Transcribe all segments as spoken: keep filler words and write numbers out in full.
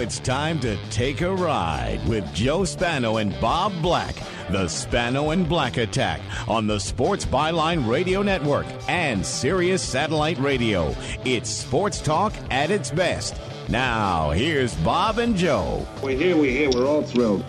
it's time to take a ride with Joe Spano and Bob Black. The Spano and Black Attack on the Sports Byline Radio Network and Sirius Satellite Radio. It's sports talk at its best. Now, here's Bob and Joe. We're here, we're here, we're all thrilled.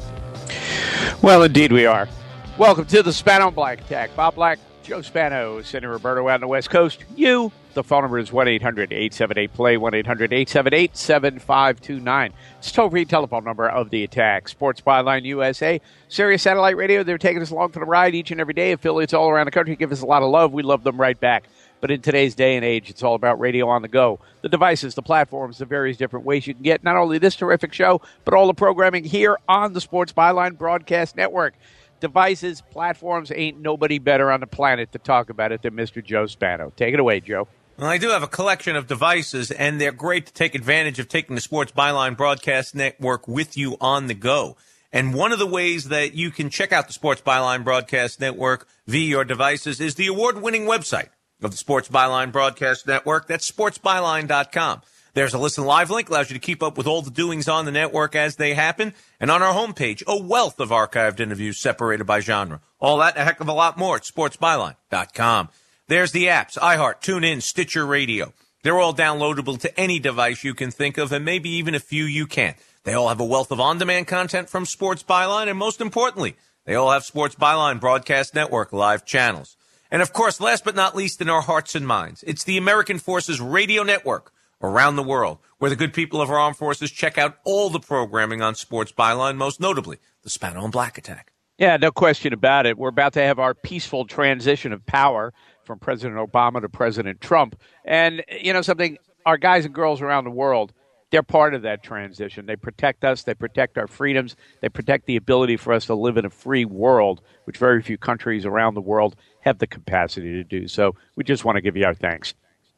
Well, indeed we are. Welcome to the Spano and Black Attack. Bob Black, Joe Spano, Senator Roberto out on the West Coast. You, the phone number is one eight hundred eight seven eight play, one eight hundred eight seven eight seven five two nine. It's the toll-free telephone number of the Attack. Sports Byline U S A, Sirius Satellite Radio. They're taking us along for the ride each and every day. Affiliates all around the country give us a lot of love. We love them right back. But in today's day and age, it's all about radio on the go. The devices, the platforms, the various different ways you can get not only this terrific show, but all the programming here on the Sports Byline Broadcast Network. Devices, platforms, ain't nobody better on the planet to talk about it than Mister Joe Spano. Take it away, Joe. Well, I do have a collection of devices, and they're great to take advantage of taking the Sports Byline Broadcast Network with you on the go. And one of the ways that you can check out the Sports Byline Broadcast Network via your devices is the award-winning website of the Sports Byline Broadcast Network. That's sports byline dot com. There's a listen live link, allows you to keep up with all the doings on the network as they happen. And on our homepage, a wealth of archived interviews separated by genre. All that and a heck of a lot more at sports byline dot com. There's the apps, iHeart, TuneIn, Stitcher Radio. They're all downloadable to any device you can think of, and maybe even a few you can't. They all have a wealth of on-demand content from Sports Byline, and most importantly, they all have Sports Byline Broadcast Network live channels. And of course, last but not least in our hearts and minds, it's the American Forces Radio Network around the world, where the good people of our armed forces check out all the programming on Sports Byline, most notably the Spano and Black Attack. Yeah, no question about it. We're about to have our peaceful transition of power from President Obama to President Trump. And, you know, something, our guys and girls around the world, they're part of that transition. They protect us. They protect our freedoms. They protect the ability for us to live in a free world, which very few countries around the world have the capacity to do. So we just want to give you our thanks.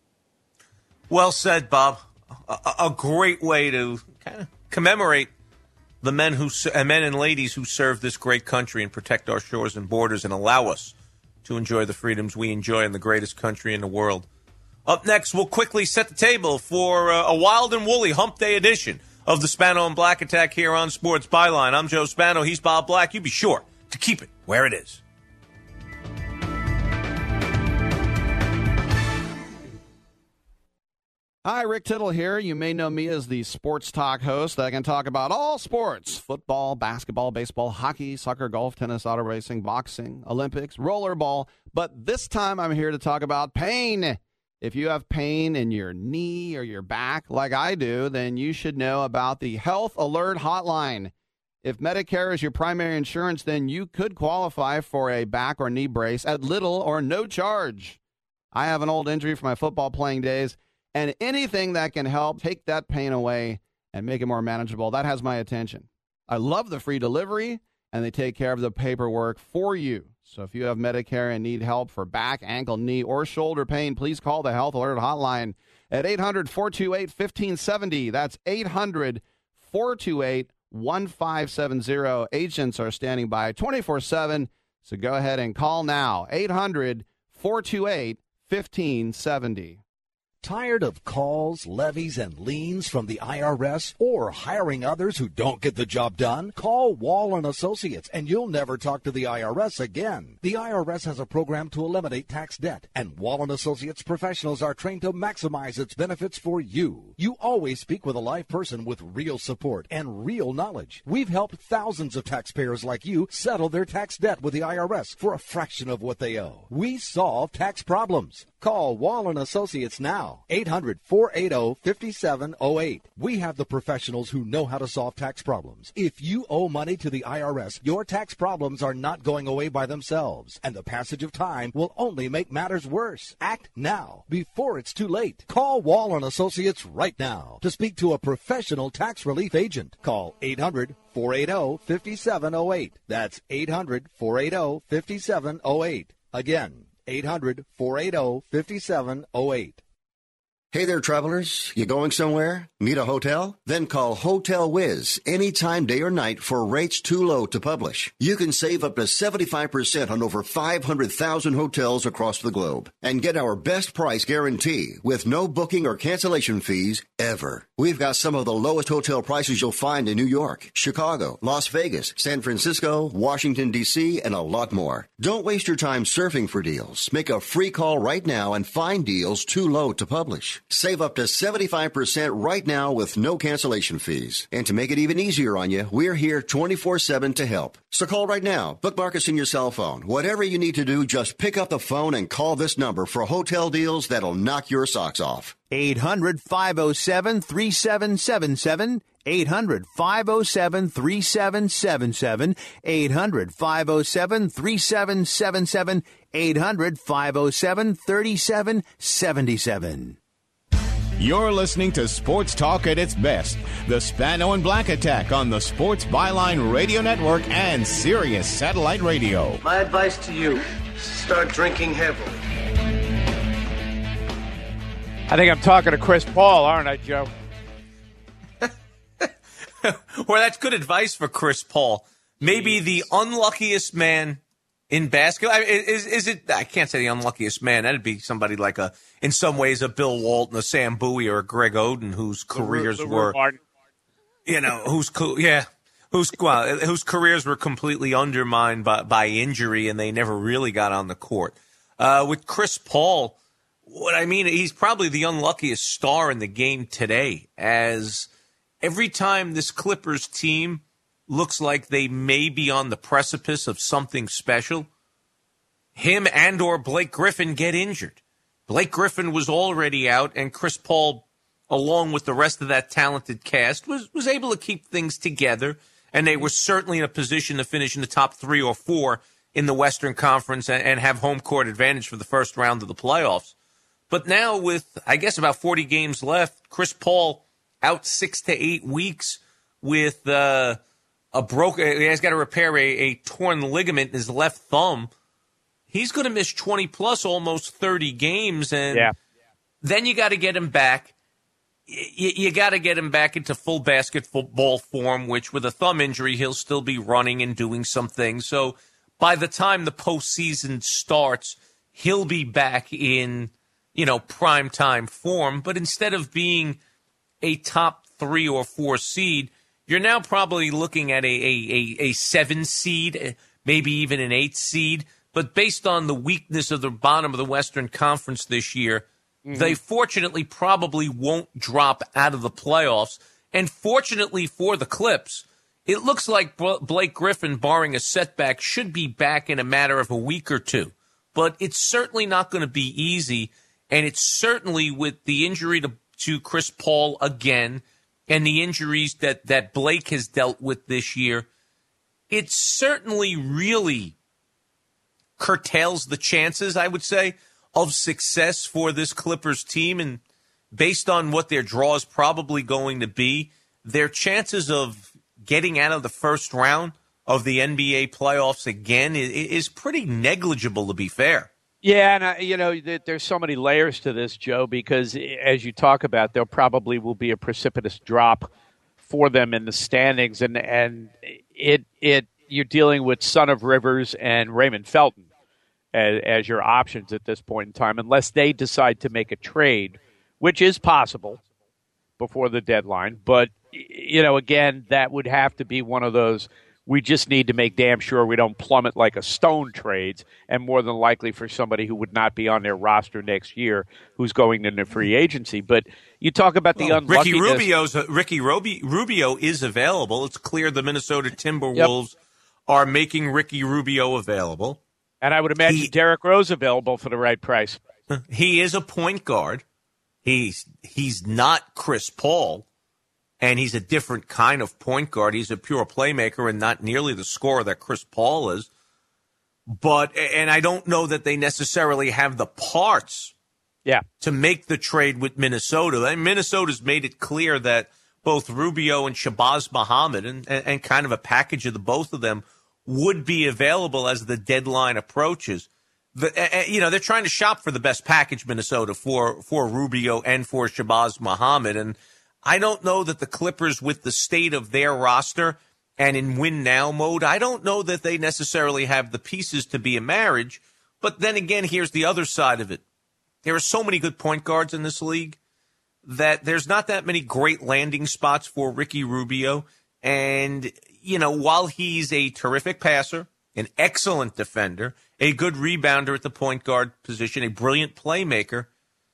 Well said, Bob. A, a great way to kind of commemorate the men who, uh, men and ladies who serve this great country and protect our shores and borders and allow us to enjoy the freedoms we enjoy in the greatest country in the world. Up next, we'll quickly set the table for uh, a wild and woolly hump day edition of the Spano and Black Attack here on Sports Byline. I'm Joe Spano. He's Bob Black. You be sure to keep it where it is. Hi, Rick Tittle here. You may know me as the sports talk host that can talk about all sports: football, basketball, baseball, hockey, soccer, golf, tennis, auto racing, boxing, Olympics, rollerball. But this time I'm here to talk about pain. If you have pain in your knee or your back like I do, then you should know about the Health Alert Hotline. If Medicare is your primary insurance, then you could qualify for a back or knee brace at little or no charge. I have an old injury from my football playing days, and anything that can help take that pain away and make it more manageable, that has my attention. I love the free delivery, and they take care of the paperwork for you. So if you have Medicare and need help for back, ankle, knee, or shoulder pain, please call the Health Alert Hotline at eight hundred, four two eight, one five seven zero. That's eight hundred, four two eight, one five seven zero. Agents are standing by twenty-four seven, so go ahead and call now. eight hundred, four two eight, one five seven zero. Tired of calls, levies, and liens from the I R S or hiring others who don't get the job done? Call Wall and Associates and you'll never talk to the I R S again. The I R S has a program to eliminate tax debt, and Wall and Associates professionals are trained to maximize its benefits for you. You always speak with a live person with real support and real knowledge. We've helped thousands of taxpayers like you settle their tax debt with the I R S for a fraction of what they owe. We solve tax problems. Call Wall and Associates now, eight hundred, four eight zero, five seven zero eight. We have the professionals who know how to solve tax problems. If you owe money to the I R S, your tax problems are not going away by themselves, and the passage of time will only make matters worse. Act now, before it's too late. Call Wall and Associates right now to speak to a professional tax relief agent. Call eight hundred, four eight zero, five seven zero eight. That's eight hundred, four eight zero, five seven zero eight. Again, eight hundred, four eight zero, five seven zero eight. Hey there, travelers. You going somewhere? Need a hotel? Then call Hotel Wiz anytime, day or night, for rates too low to publish. You can save up to seventy-five percent on over five hundred thousand hotels across the globe and get our best price guarantee with no booking or cancellation fees ever. We've got some of the lowest hotel prices you'll find in New York, Chicago, Las Vegas, San Francisco, Washington, D C, and a lot more. Don't waste your time surfing for deals. Make a free call right now and find deals too low to publish. Save up to seventy-five percent right now with no cancellation fees. And to make it even easier on you, we're here twenty-four seven to help. So call right now. Bookmark us in your cell phone. Whatever you need to do, just pick up the phone and call this number for hotel deals that'll knock your socks off. eight hundred, five oh seven, three seven seven seven. eight hundred, five oh seven, three seven seven seven. eight hundred, five oh seven, three seven seven seven. eight hundred, five oh seven, three seven seven seven. You're listening to Sports Talk at its best. The Spano and Black Attack on the Sports Byline Radio Network and Sirius Satellite Radio. My advice to you, start drinking heavily. I think I'm talking to Chris Paul, aren't I, Joe? Well, that's good advice for Chris Paul. Maybe Jeez. the unluckiest man in basketball. Is, is it? I can't say the unluckiest man. That'd be somebody like a, in some ways, a Bill Walton, a Sam Bowie, or a Greg Oden, whose careers the, the were, Martin. you know, whose yeah, whose well, whose careers were completely undermined by by injury, and they never really got on the court. Uh, with Chris Paul, what I mean, he's probably the unluckiest star in the game today, as every time this Clippers team looks like they may be on the precipice of something special, him and or Blake Griffin get injured. Blake Griffin was already out, and Chris Paul, along with the rest of that talented cast, was, was able to keep things together, and they were certainly in a position to finish in the top three or four in the Western Conference and, and have home court advantage for the first round of the playoffs. But now with, I guess, about forty games left, Chris Paul out six to eight weeks with uh, a broken, he has got to repair a, a torn ligament in his left thumb. He's going to miss twenty plus almost thirty games. And yeah. then you got to get him back. You, you got to get him back into full basketball form, which with a thumb injury, he'll still be running and doing some things. So by the time the postseason starts, he'll be back in, you know, prime time form. But instead of being a top three or four seed, you're now probably looking at a, a, a, a seven seed, maybe even an eight seed. But based on the weakness of the bottom of the Western Conference this year, mm-hmm. they fortunately probably won't drop out of the playoffs. And fortunately for the Clips, it looks like Blake Griffin, barring a setback, should be back in a matter of a week or two. But it's certainly not going to be easy. And it's certainly, with the injury to, to Chris Paul again, and the injuries that, that Blake has dealt with this year, it certainly really curtails the chances, I would say, of success for this Clippers team. And based on what their draw is probably going to be, their chances of getting out of the first round of the N B A playoffs again is, is pretty negligible, to be fair. Yeah, and, uh, you know, there's so many layers to this, Joe, because as you talk about, there probably will be a precipitous drop for them in the standings. And, and it it you're dealing with Son of Rivers and Raymond Felton as, as your options at this point in time, unless they decide to make a trade, which is possible before the deadline. But, you know, again, that would have to be one of those, we just need to make damn sure we don't plummet like a stone trades, and more than likely for somebody who would not be on their roster next year who's going into free agency. But you talk about the well, unluckiness. Ricky Rubio's Ricky Rubi, Rubio is available. It's clear the Minnesota Timberwolves yep. are making Ricky Rubio available. And I would imagine he, Derrick Rose available for the right price. He is a point guard. He's he's not Chris Paul. And he's a different kind of point guard. He's a pure playmaker and not nearly the scorer that Chris Paul is. But, and I don't know that they necessarily have the parts yeah. to make the trade with Minnesota. And Minnesota's made it clear that both Rubio and Shabazz Muhammad, and, and, and kind of a package of the both of them, would be available as the deadline approaches. the uh, you know they're trying to shop for the best package, Minnesota, for for Rubio and for Shabazz Muhammad, and I don't know that the Clippers, with the state of their roster and in win now mode, I don't know that they necessarily have the pieces to be a marriage. But then again, here's the other side of it. There are so many good point guards in this league that there's not that many great landing spots for Ricky Rubio. And, you know, while he's a terrific passer, an excellent defender, a good rebounder at the point guard position, a brilliant playmaker,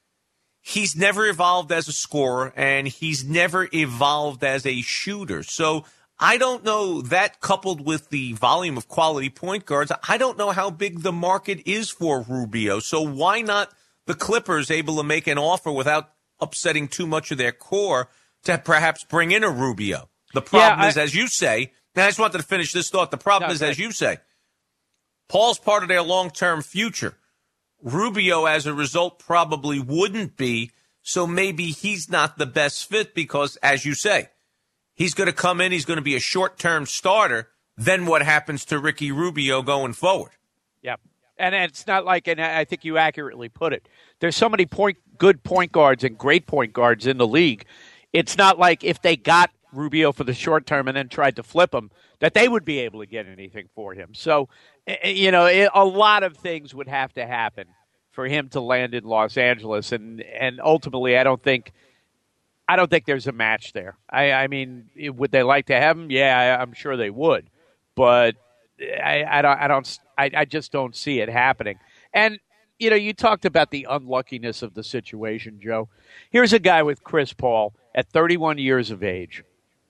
he's never evolved as a scorer, and he's never evolved as a shooter. So I don't know, that coupled with the volume of quality point guards, I don't know how big the market is for Rubio. So why not the Clippers able to make an offer without upsetting too much of their core to perhaps bring in a Rubio? The problem yeah, I, is, as you say, and I just wanted to finish this thought, the problem no, is, as you say, Paul's part of their long-term future. Rubio, as a result, probably wouldn't be, so maybe he's not the best fit because, as you say, he's going to come in, he's going to be a short-term starter. Then what happens to Ricky Rubio going forward? Yeah, and it's not like, and I think you accurately put it, there's so many point good point guards and great point guards in the league. It's not like if they got Rubio for the short term and then tried to flip him, that they would be able to get anything for him. So, you know, it, a lot of things would have to happen for him to land in Los Angeles, and and ultimately, I don't think, I don't think there's a match there. I, I mean, would they like to have him? Yeah, I'm sure they would, but I, I don't, I don't, I, I just don't see it happening. And you know, you talked about the unluckiness of the situation, Joe. Here's a guy with Chris Paul at thirty-one years of age.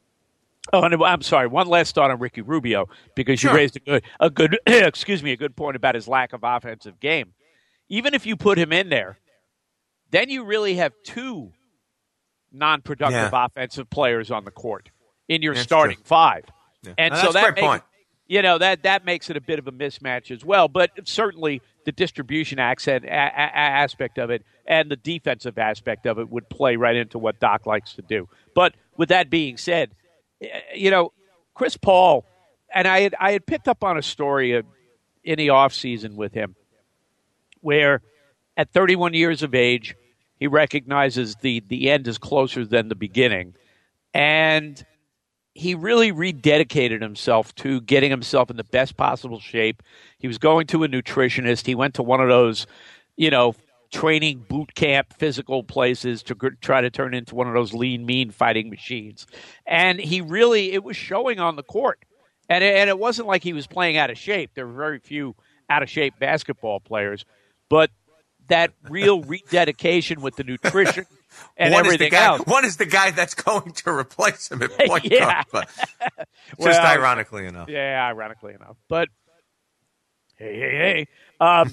Oh, and I'm sorry. One last thought on Ricky Rubio, because sure. you raised a good, a good, excuse me, a good point about his lack of offensive game. Even if you put him in there, then you really have two non-productive yeah. offensive players on the court in your that's starting true. five, yeah. and no, so that's that a great makes, point. You know, that that makes it a bit of a mismatch as well. But certainly the distribution accent, a, a, aspect of it and the defensive aspect of it would play right into what Doc likes to do. But with that being said, you know, Chris Paul, and I had I had picked up on a story of, in the offseason with him where at thirty-one years of age, he recognizes the, the end is closer than the beginning. And he really rededicated himself to getting himself in the best possible shape. He was going to a nutritionist. He went to one of those, you know, training boot camp physical places to try to turn into one of those lean, mean fighting machines. And he really, it was showing on the court. And it, and it wasn't like he was playing out of shape. There were very few out of shape basketball players. But that real rededication with the nutrition and one everything is the guy, else. One is the guy that's going to replace him at point yeah. guard. But just well, ironically enough. Yeah, ironically enough. But hey, hey, hey. Um,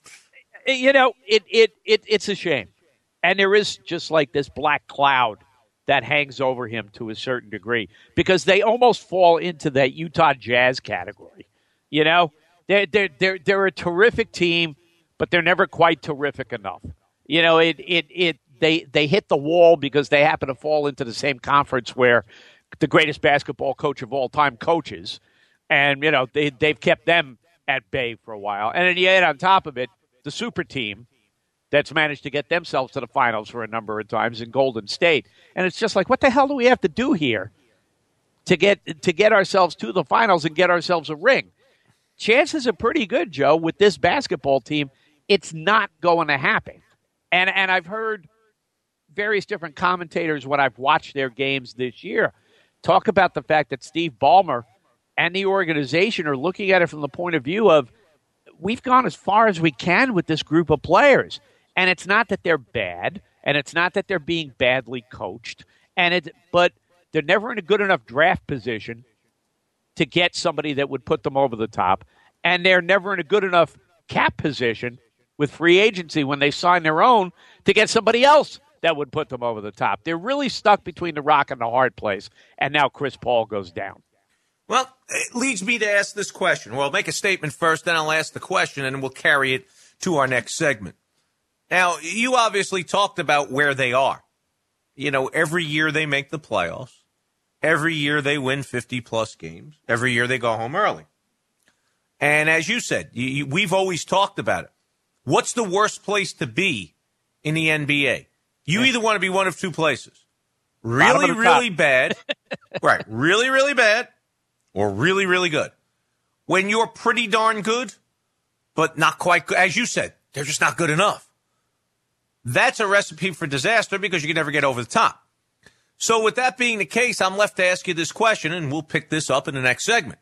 you know, it, it, it it's a shame. And there is just like this black cloud that hangs over him to a certain degree because they almost fall into that Utah Jazz category. You know, they're, they're, they're, they're a terrific team, but they're never quite terrific enough. You know, it, it, it, they, they hit the wall because they happen to fall into the same conference where the greatest basketball coach of all time coaches. And, you know, they, they've kept them at bay for a while. And then yet on top of it, the super team that's managed to get themselves to the finals for a number of times in Golden State. And it's just like, what the hell do we have to do here to get to get ourselves to the finals and get ourselves a ring? Chances are pretty good, Joe, with this basketball team, it's not going to happen. And and I've heard various different commentators when I've watched their games this year talk about the fact that Steve Ballmer and the organization are looking at it from the point of view of, we've gone as far as we can with this group of players. And it's not that they're bad, and it's not that they're being badly coached, and it, but they're never in a good enough draft position to get somebody that would put them over the top, and they're never in a good enough cap position with free agency when they sign their own to get somebody else that would put them over the top. They're really stuck between the rock and the hard place, and now Chris Paul goes down. Well, it leads me to ask this question. Well, I'll make a statement first, then I'll ask the question, and we'll carry it to our next segment. Now, you obviously talked about where they are. You know, every year they make the playoffs. Every year they win fifty-plus games. Every year they go home early. And as you said, you, you, we've always talked about it. What's the worst place to be in the N B A? You either want to be one of two places. Really, really bad. Right. Really, really bad. Or really, really good. When you're pretty darn good, but not quite good, as you said, they're just not good enough. That's a recipe for disaster because you can never get over the top. So with that being the case, I'm left to ask you this question, and we'll pick this up in the next segment.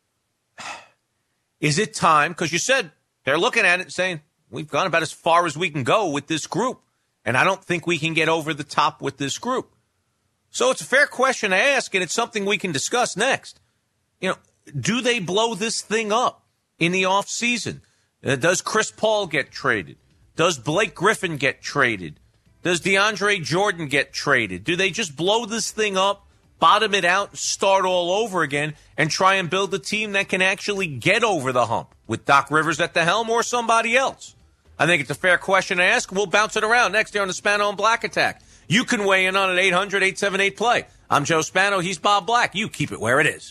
Is it time, because you said they're looking at it and saying, we've gone about as far as we can go with this group, and I don't think we can get over the top with this group. So it's a fair question to ask, and it's something we can discuss next. You know, do they blow this thing up in the offseason? Uh, does Chris Paul get traded? Does Blake Griffin get traded? Does DeAndre Jordan get traded? Do they just blow this thing up, bottom it out, start all over again, and try and build a team that can actually get over the hump with Doc Rivers at the helm or somebody else? I think it's a fair question to ask. We'll bounce it around next year on the Spano and Black Attack. You can weigh in on it, eight hundred, eight seven eight, play. I'm Joe Spano. He's Bob Black. You keep it where it is.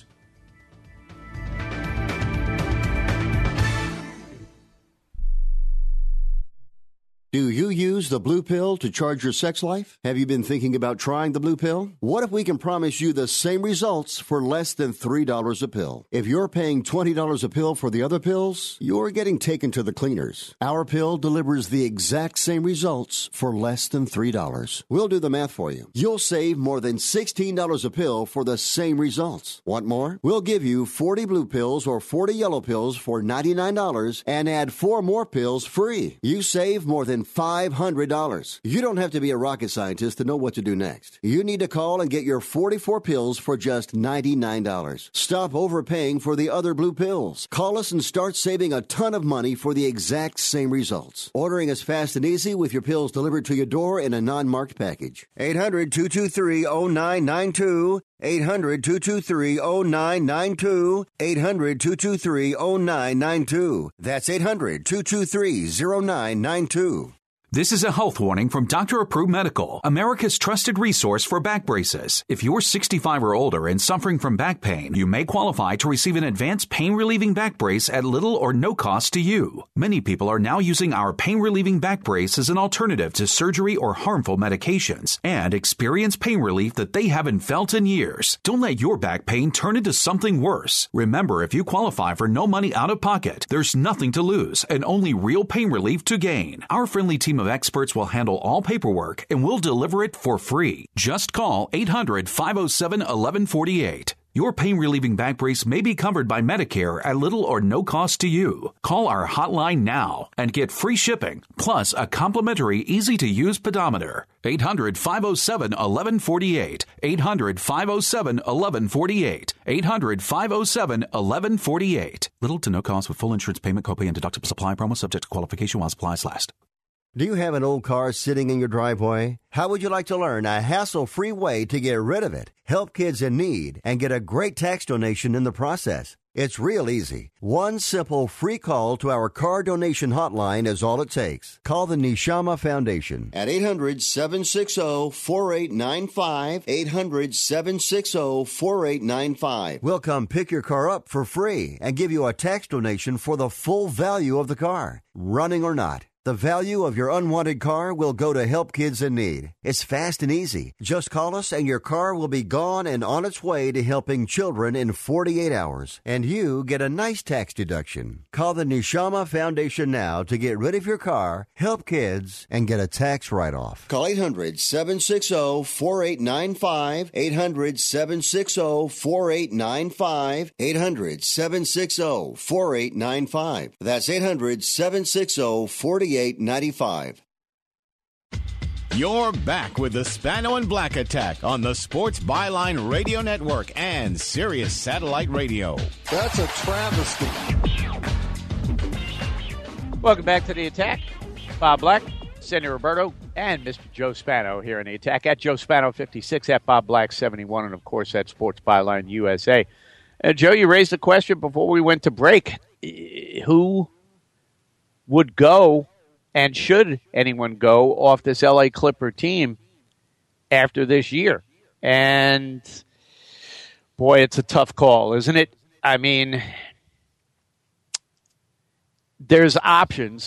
Do you use the blue pill to charge your sex life? Have you been thinking about trying the blue pill? What if we can promise you the same results for less than three dollars a pill? If you're paying twenty dollars a pill for the other pills, you're getting taken to the cleaners. Our pill delivers the exact same results for less than three dollars. We'll do the math for you. You'll save more than sixteen dollars a pill for the same results. Want more? We'll give you forty blue pills or forty yellow pills for ninety-nine dollars and add four more pills free. You save more than five hundred dollars. You don't have to be a rocket scientist to know what to do next. You need to call and get your forty-four pills for just ninety-nine dollars. Stop overpaying for the other blue pills. Call us and start saving a ton of money for the exact same results. Ordering is fast and easy with your pills delivered to your door in a non-marked package. eight hundred, two two three, oh nine nine two. eight hundred, two two three, oh nine nine two. eight hundred, two two three, oh nine nine two. That's eight hundred, two two three, oh nine nine two. This is a health warning from Doctor Approved Medical, America's trusted resource for back braces. If you're sixty-five or older and suffering from back pain, you may qualify to receive an advanced pain-relieving back brace at little or no cost to you. Many people are now using our pain-relieving back brace as an alternative to surgery or harmful medications and experience pain relief that they haven't felt in years. Don't let your back pain turn into something worse. Remember, if you qualify for no money out of pocket, there's nothing to lose and only real pain relief to gain. Our friendly team of experts will handle all paperwork and will deliver it for free. Just call eight hundred, five oh seven, eleven forty-eight. Your pain-relieving back brace may be covered by Medicare at little or no cost to you. Call our hotline now and get free shipping, plus a complimentary, easy-to-use pedometer. eight hundred, five oh seven, eleven forty-eight. eight hundred, five oh seven, eleven forty-eight. eight hundred, five oh seven, eleven forty-eight. Little to no cost with full insurance payment, copay, and deductible supply promo subject to qualification while supplies last. Do you have an old car sitting in your driveway? How would you like to learn a hassle-free way to get rid of it, help kids in need, and get a great tax donation in the process? It's real easy. One simple free call to our car donation hotline is all it takes. Call the Neshama Foundation at eight hundred, seven six zero, four eight nine five, eight hundred, seven six zero, four eight nine five. We'll come pick your car up for free and give you a tax donation for the full value of the car, running or not. The value of your unwanted car will go to help kids in need. It's fast and easy. Just call us and your car will be gone and on its way to helping children in forty-eight hours. And you get a nice tax deduction. Call the Neshama Foundation now to get rid of your car, help kids, and get a tax write-off. Call eight hundred, seven six zero, four eight nine five, eight hundred, seven six zero, four eight nine five, eight hundred, seven six zero, four eight nine five. That's eight hundred, seven six zero, four eight nine five. You're back with the Spano and Black Attack on the Sports Byline Radio Network and Sirius Satellite Radio. That's a travesty. Welcome back to the Attack. Bob Black, Cindy Roberto, and Mister Joe Spano here in the Attack. At Joe Spano fifty-six, at Bob Black seventy-one, and of course at Sports Byline U S A. And Joe, you raised the question before we went to break. Who would go, and should anyone go, off this L A Clipper team after this year? And, boy, it's a tough call, isn't it? I mean, there's options,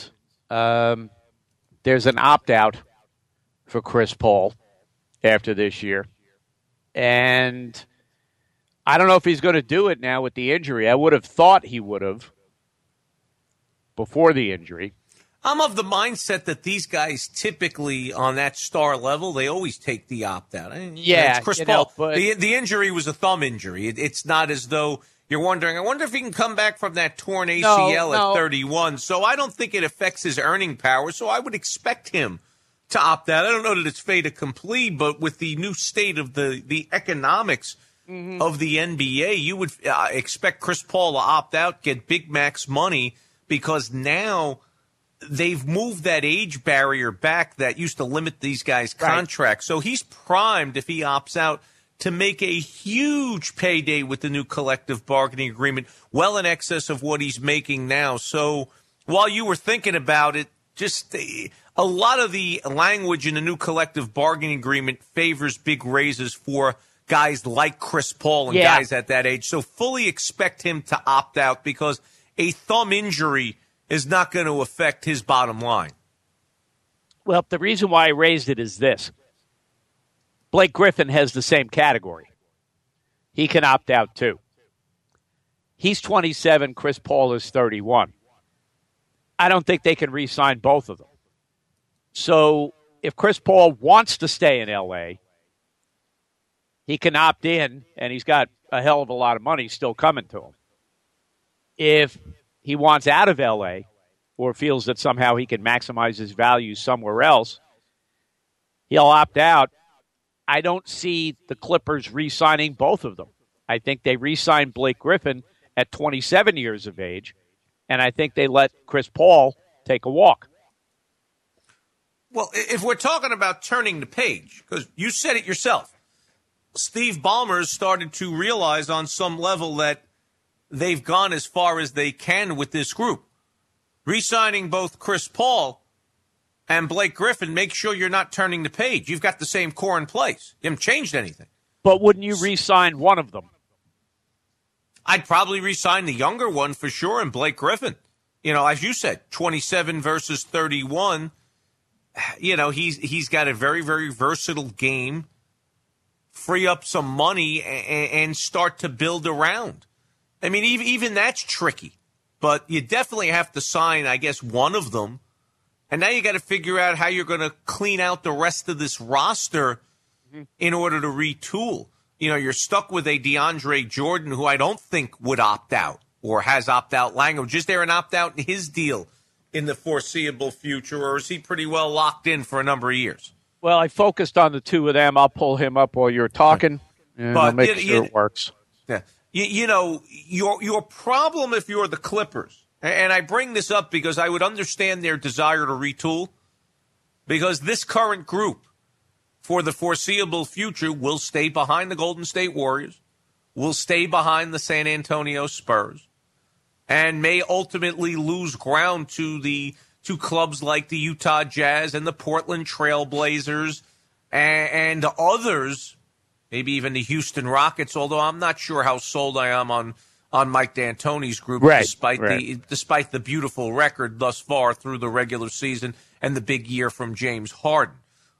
Um, there's an opt-out for Chris Paul after this year. And I don't know if he's going to do it now with the injury. I would have thought he would have before the injury. I'm of the mindset that these guys typically on that star level, they always take the opt-out. I mean, yeah, it's Chris you Paul. Know, but the, the injury was a thumb injury. It, it's not as though you're wondering, I wonder if he can come back from that torn A C L no, no. at thirty-one. So I don't think it affects his earning power. So I would expect him to opt out. I don't know that it's fait accompli, but with the new state of the, the economics mm-hmm. of the N B A, you would uh, expect Chris Paul to opt out, get Big Max money, because now they've moved that age barrier back that used to limit these guys' contracts. Right. So he's primed, if he opts out, to make a huge payday with the new collective bargaining agreement, well in excess of what he's making now. So while you were thinking about it, just a lot of the language in the new collective bargaining agreement favors big raises for guys like Chris Paul and yeah. guys at that age. So fully expect him to opt out, because a thumb injury is not going to affect his bottom line. Well, the reason why I raised it is this. Blake Griffin has the same category. He can opt out too. He's twenty-seven, Chris Paul is thirty-one. I don't think they can re-sign both of them. So if Chris Paul wants to stay in L A, he can opt in, and he's got a hell of a lot of money still coming to him. If he wants out of L A or feels that somehow he can maximize his value somewhere else, he'll opt out. I don't see the Clippers re-signing both of them. I think they re-signed Blake Griffin at twenty-seven years of age, and I think they let Chris Paul take a walk. Well, if we're talking about turning the page, because you said it yourself, Steve Ballmer started to realize on some level that they've gone as far as they can with this group. Re-signing both Chris Paul and Blake Griffin, make sure you're not turning the page. You've got the same core in place. You haven't changed anything. But wouldn't you re-sign one of them? I'd probably re-sign the younger one for sure, and Blake Griffin. You know, as you said, twenty-seven versus thirty-one. You know, he's he's got a very, very versatile game. Free up some money and, and start to build around. I mean, even, even that's tricky. But you definitely have to sign, I guess, one of them. And now you got to figure out how you're going to clean out the rest of this roster mm-hmm. in order to retool. You know, you're stuck with a DeAndre Jordan who I don't think would opt out or has opt-out language. Is there an opt-out in his deal in the foreseeable future, or is he pretty well locked in for a number of years? Well, I focused on the two of them. I'll pull him up while you're talking, and but, I'll make you, sure you, it works. Yeah. You, you know, your your problem if you're the Clippers, and I bring this up because I would understand their desire to retool, because this current group for the foreseeable future will stay behind the Golden State Warriors, will stay behind the San Antonio Spurs, and may ultimately lose ground to the to clubs like the Utah Jazz and the Portland Trail Blazers and, and others, maybe even the Houston Rockets, although I'm not sure how sold I am on, on Mike D'Antoni's group, right, despite right. the despite the beautiful record thus far through the regular season and the big year from James Harden.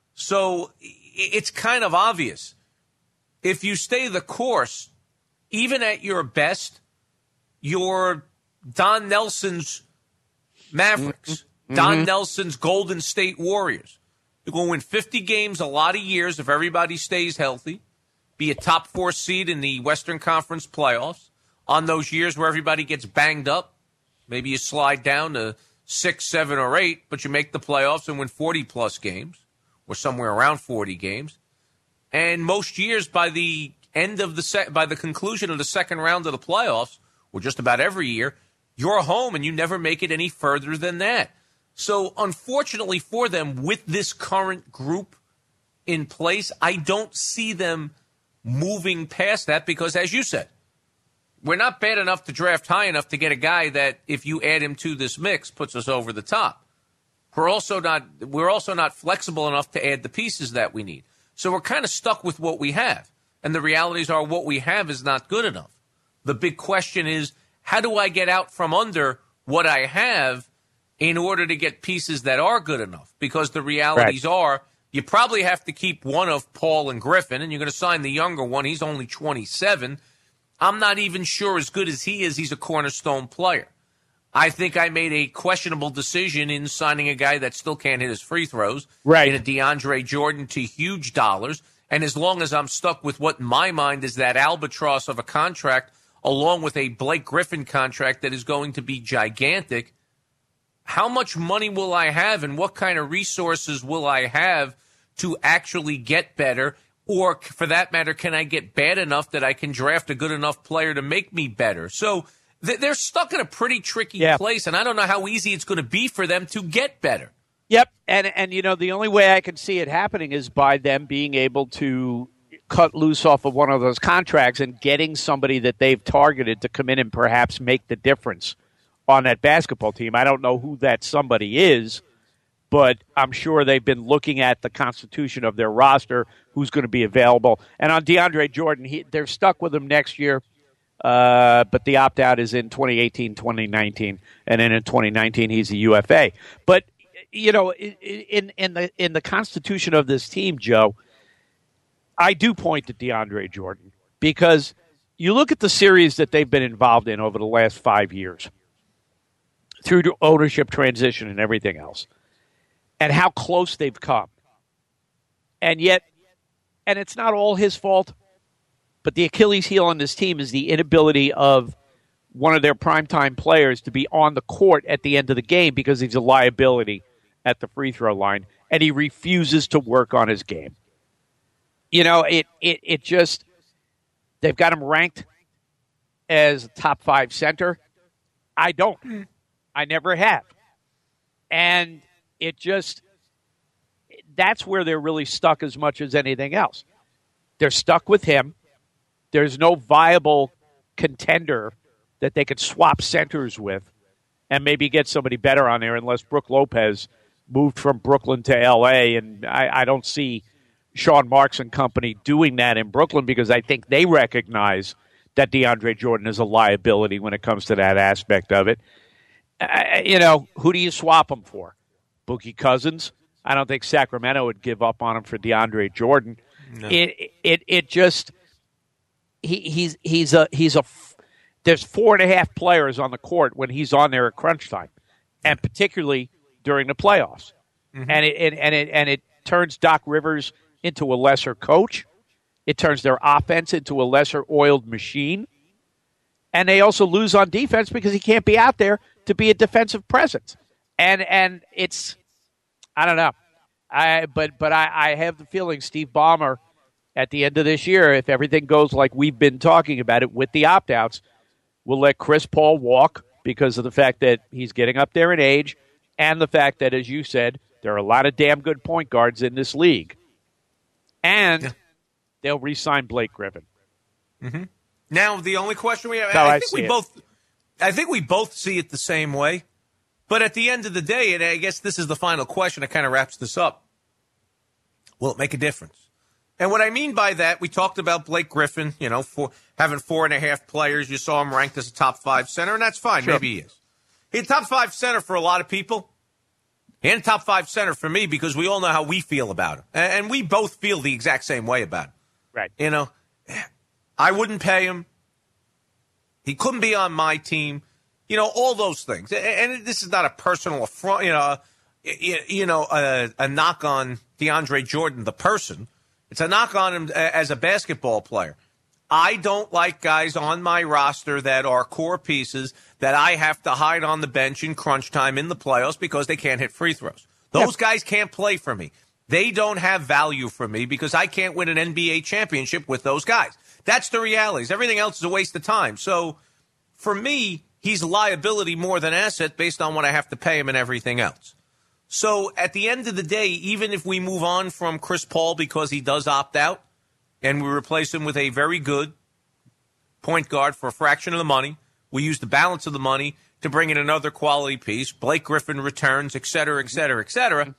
So it's kind of obvious. If you stay the course, even at your best, you're Don Nelson's Mavericks, mm-hmm. Don Nelson's Golden State Warriors. You're going to win fifty games a lot of years if everybody stays healthy, be a top four seed in the Western Conference playoffs. On those years where everybody gets banged up, maybe you slide down to six, seven, or eight, but you make the playoffs and win forty-plus games, or somewhere around forty games. And most years, by the end of the se- by the conclusion of the second round of the playoffs, or just about every year, you're home and you never make it any further than that. So, unfortunately for them, with this current group in place, I don't see them moving past that because, as you said, we're not bad enough to draft high enough to get a guy that, if you add him to this mix, puts us over the top. We're also not we're also not flexible enough to add the pieces that we need. So we're kind of stuck with what we have. And the realities are what we have is not good enough. The big question is, how do I get out from under what I have in order to get pieces that are good enough. Because the realities right. are you probably have to keep one of Paul and Griffin, and you're going to sign the younger one. He's only twenty-seven. I'm not even sure as good as he is, he's a cornerstone player. I think I made a questionable decision in signing a guy that still can't hit his free throws. Right. In a DeAndre Jordan to huge dollars. And as long as I'm stuck with what in my mind is that albatross of a contract, along with a Blake Griffin contract that is going to be gigantic, how much money will I have and what kind of resources will I have to actually get better? Or, for that matter, can I get bad enough that I can draft a good enough player to make me better? So they're stuck in a pretty tricky yeah. place, and I don't know how easy it's going to be for them to get better. Yep, and, and you know, the only way I can see it happening is by them being able to cut loose off of one of those contracts and getting somebody that they've targeted to come in and perhaps make the difference on that basketball team. I don't know who that somebody is, but I'm sure they've been looking at the constitution of their roster, who's going to be available. And on DeAndre Jordan, he, they're stuck with him next year. Uh, but the opt-out is in twenty eighteen, twenty nineteen, and then in twenty nineteen he's a U F A. But, you know, in in the in the constitution of this team, Joe, I do point to DeAndre Jordan because you look at the series that they've been involved in over the last five years through ownership transition and everything else, and how close they've come. And yet, and it's not all his fault, but the Achilles heel on this team is the inability of one of their primetime players to be on the court at the end of the game because he's a liability at the free throw line, and he refuses to work on his game. You know, it it it just, they've got him ranked as a top five center. I don't. I never have. And it just, that's where they're really stuck as much as anything else. They're stuck with him. There's no viable contender that they could swap centers with and maybe get somebody better on there unless Brook Lopez moved from Brooklyn to L A. And I, I don't see Sean Marks and company doing that in Brooklyn because I think they recognize that DeAndre Jordan is a liability when it comes to that aspect of it. Uh, you know, who do you swap him for? Boogie Cousins? I don't think Sacramento would give up on him for DeAndre Jordan. No. It, it, it just... He, he's he's a he's a there's four and a half players on the court when he's on there at crunch time, and particularly during the playoffs, mm-hmm. and it and, and it and it turns Doc Rivers into a lesser coach. It turns their offense into a lesser oiled machine, and they also lose on defense because he can't be out there to be a defensive presence. And and it's I don't know, I but but I, I have the feeling Steve Ballmer, at the end of this year, if everything goes like we've been talking about it with the opt-outs, we'll let Chris Paul walk because of the fact that he's getting up there in age and the fact that, as you said, there are a lot of damn good point guards in this league. And yeah. they'll re-sign Blake Griffin. Mm-hmm. Now, the only question we have, I, I think we it. both I think we both see it the same way. But at the end of the day, and I guess this is the final question that kind of wraps this up, will it make a difference? And what I mean by that, we talked about Blake Griffin, you know, for having four and a half players. You saw him ranked as a top five center, and that's fine. Sure. Maybe he is. He's a top five center for a lot of people. He ain't a top five center for me because we all know how we feel about him. And we both feel the exact same way about him. Right. You know, I wouldn't pay him. He couldn't be on my team. You know, all those things. And this is not a personal affront, you know, you know, a, a knock on DeAndre Jordan, the person. It's a knock on him as a basketball player. I don't like guys on my roster that are core pieces that I have to hide on the bench in crunch time in the playoffs because they can't hit free throws. Those yep. guys can't play for me. They don't have value for me because I can't win an N B A championship with those guys. That's the realities. Everything else is a waste of time. So for me, he's a liability more than asset based on what I have to pay him and everything else. So at the end of the day, even if we move on from Chris Paul because he does opt out and we replace him with a very good point guard for a fraction of the money, we use the balance of the money to bring in another quality piece, Blake Griffin returns, et cetera, et cetera, et cetera.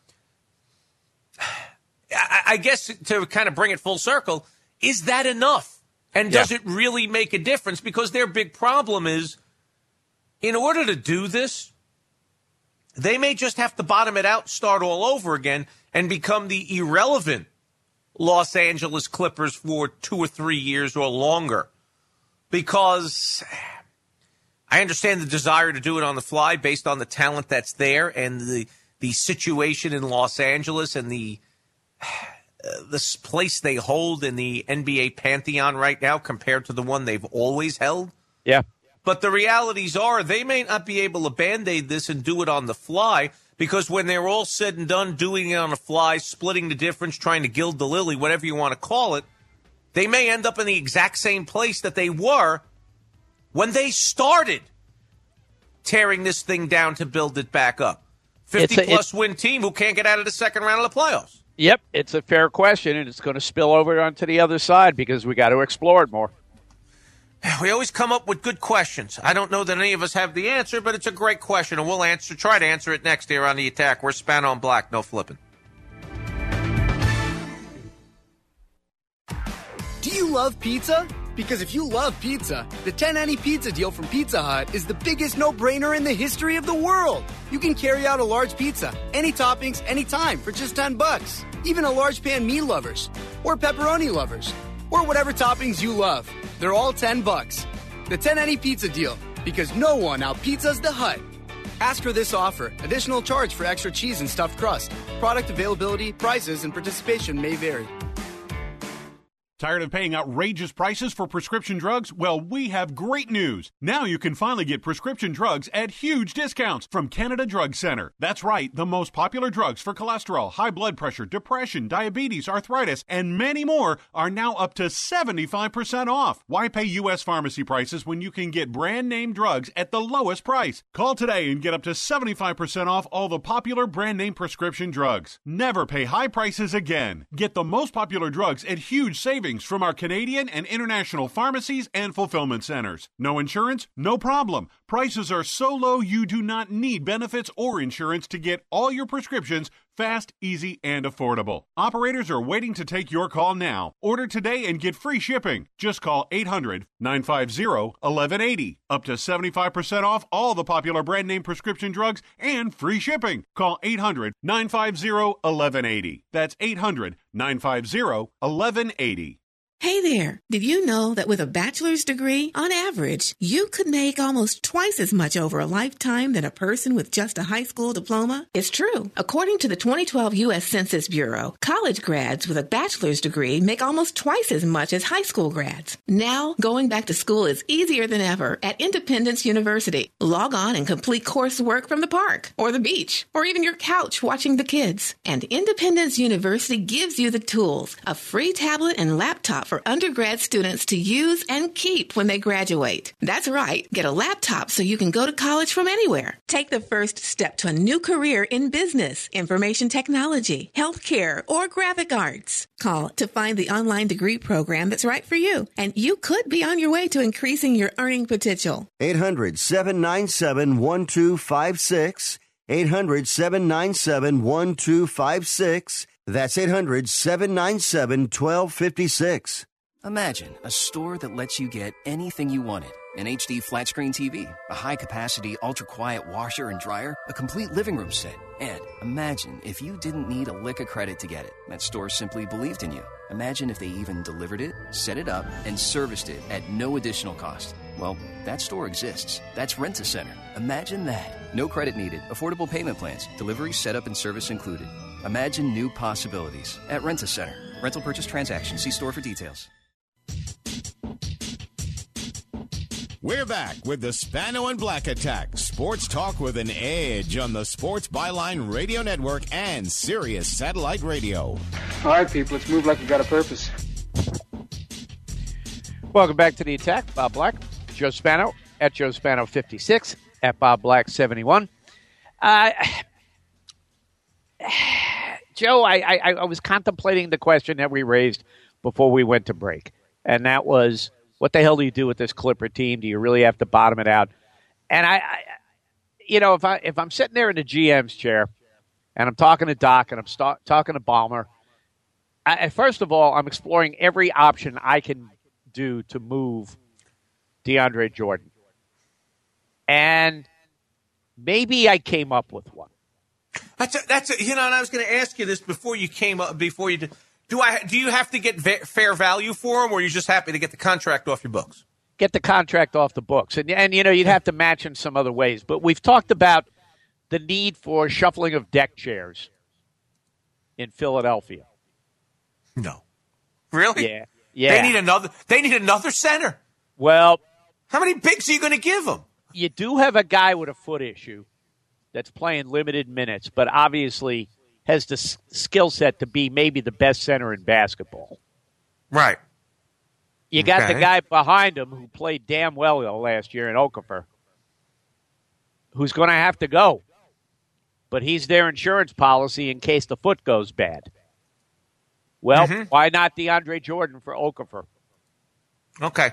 I guess to kind of bring it full circle, is that enough? And does yeah. it really make a difference? Because their big problem is, in order to do this, they may just have to bottom it out, start all over again, and become the irrelevant Los Angeles Clippers for two or three years or longer. Because I understand the desire to do it on the fly based on the talent that's there and the the situation in Los Angeles and the uh, this place they hold in the N B A pantheon right now compared to the one they've always held. Yeah. But the realities are they may not be able to Band-Aid this and do it on the fly, because when they're all said and done doing it on the fly, splitting the difference, trying to gild the lily, whatever you want to call it, they may end up in the exact same place that they were when they started tearing this thing down to build it back up. fifty-plus win team who can't get out of the second round of the playoffs. Yep, it's a fair question, and it's going to spill over onto the other side because we got to explore it more. We always come up with good questions. I don't know that any of us have the answer, but it's a great question, and we'll answer. Try to answer it next here on The Attack. We're Spano and Black, no flipping. Do you love pizza? Because if you love pizza, the ten any pizza deal from Pizza Hut is the biggest no-brainer in the history of the world. You can carry out a large pizza, any toppings, anytime, for just ten bucks. Even a large pan meat lovers, or pepperoni lovers, or whatever toppings you love. They're all ten bucks. The ten any pizza deal, because no one out-pizzas the Hut. Ask for this offer. Additional charge for extra cheese and stuffed crust. Product availability, prices, and participation may vary. Tired of paying outrageous prices for prescription drugs? Well, we have great news. Now you can finally get prescription drugs at huge discounts from Canada Drug Center. That's right, the most popular drugs for cholesterol, high blood pressure, depression, diabetes, arthritis, and many more are now up to seventy-five percent off. Why pay U S pharmacy prices when you can get brand name drugs at the lowest price? Call today and get up to seventy-five percent off all the popular brand name prescription drugs. Never pay high prices again. Get the most popular drugs at huge savings from our Canadian and international pharmacies and fulfillment centers. No insurance? No problem. Prices are so low you do not need benefits or insurance to get all your prescriptions fast, easy, and affordable. Operators are waiting to take your call now. Order today and get free shipping. Just call eight hundred, nine five zero, one one eight zero. Up to seventy-five percent off all the popular brand name prescription drugs and free shipping. Call eight hundred, nine five zero, one one eight zero. That's eight hundred, nine five zero, one one eight zero. Hey there, did you know that with a bachelor's degree, on average, you could make almost twice as much over a lifetime than a person with just a high school diploma? It's true. According to the twenty twelve U S Census Bureau, college grads with a bachelor's degree make almost twice as much as high school grads. Now, going back to school is easier than ever at Independence University. Log on and complete coursework from the park, or the beach, or even your couch watching the kids. And Independence University gives you the tools, a free tablet and laptop for undergrad students to use and keep when they graduate. That's right. Get a laptop so you can go to college from anywhere. Take the first step to a new career in business, information technology, healthcare, or graphic arts. Call to find the online degree program that's right for you, and you could be on your way to increasing your earning potential. eight hundred, seven nine seven, one two five six. eight hundred, seven nine seven, one two five six. That's eight hundred, seven nine seven, one two five six. Imagine a store that lets you get anything you wanted. An H D flat-screen T V, a high-capacity, ultra-quiet washer and dryer, a complete living room set. And imagine if you didn't need a lick of credit to get it. That store simply believed in you. Imagine if they even delivered it, set it up, and serviced it at no additional cost. Well, that store exists. That's Rent-A-Center. Imagine that. No credit needed. Affordable payment plans. Delivery, setup, and service included. Imagine new possibilities at Rent-A-Center. Rental purchase transaction. See store for details. We're back with the Spano and Black Attack. Sports talk with an edge on the Sports Byline Radio Network and Sirius Satellite Radio. All right, people, let's move like we got a purpose. Welcome back to The Attack. Bob Black, Joe Spano, at Joe Spano fifty-six, at Bob Black seventy-one. Uh, Joe, I, I, I was contemplating the question that we raised before we went to break, and that was, what the hell do you do with this Clipper team? Do you really have to bottom it out? And I, I you know, if I if I'm sitting there in the G M's chair and I'm talking to Doc and I'm st- talking to Ballmer, I, first of all, I'm exploring every option I can do to move DeAndre Jordan. And maybe I came up with one. That's a, that's a, you know, and I was going to ask you this before you came up, before you did. Do I do you have to get va- fair value for him, or are you just happy to get the contract off your books? Get the contract off the books, and and you know you'd have to match in some other ways. But we've talked about the need for shuffling of deck chairs in Philadelphia. No, really? Yeah, yeah. They need another. They need another center. Well, how many bigs are you going to give them? You do have a guy with a foot issue that's playing limited minutes, but obviously has the s- skill set to be maybe the best center in basketball. Right. You got okay. the guy behind him who played damn well last year in Okafor, who's going to have to go. But he's their insurance policy in case the foot goes bad. Well, mm-hmm. why not DeAndre Jordan for Okafor? Okay.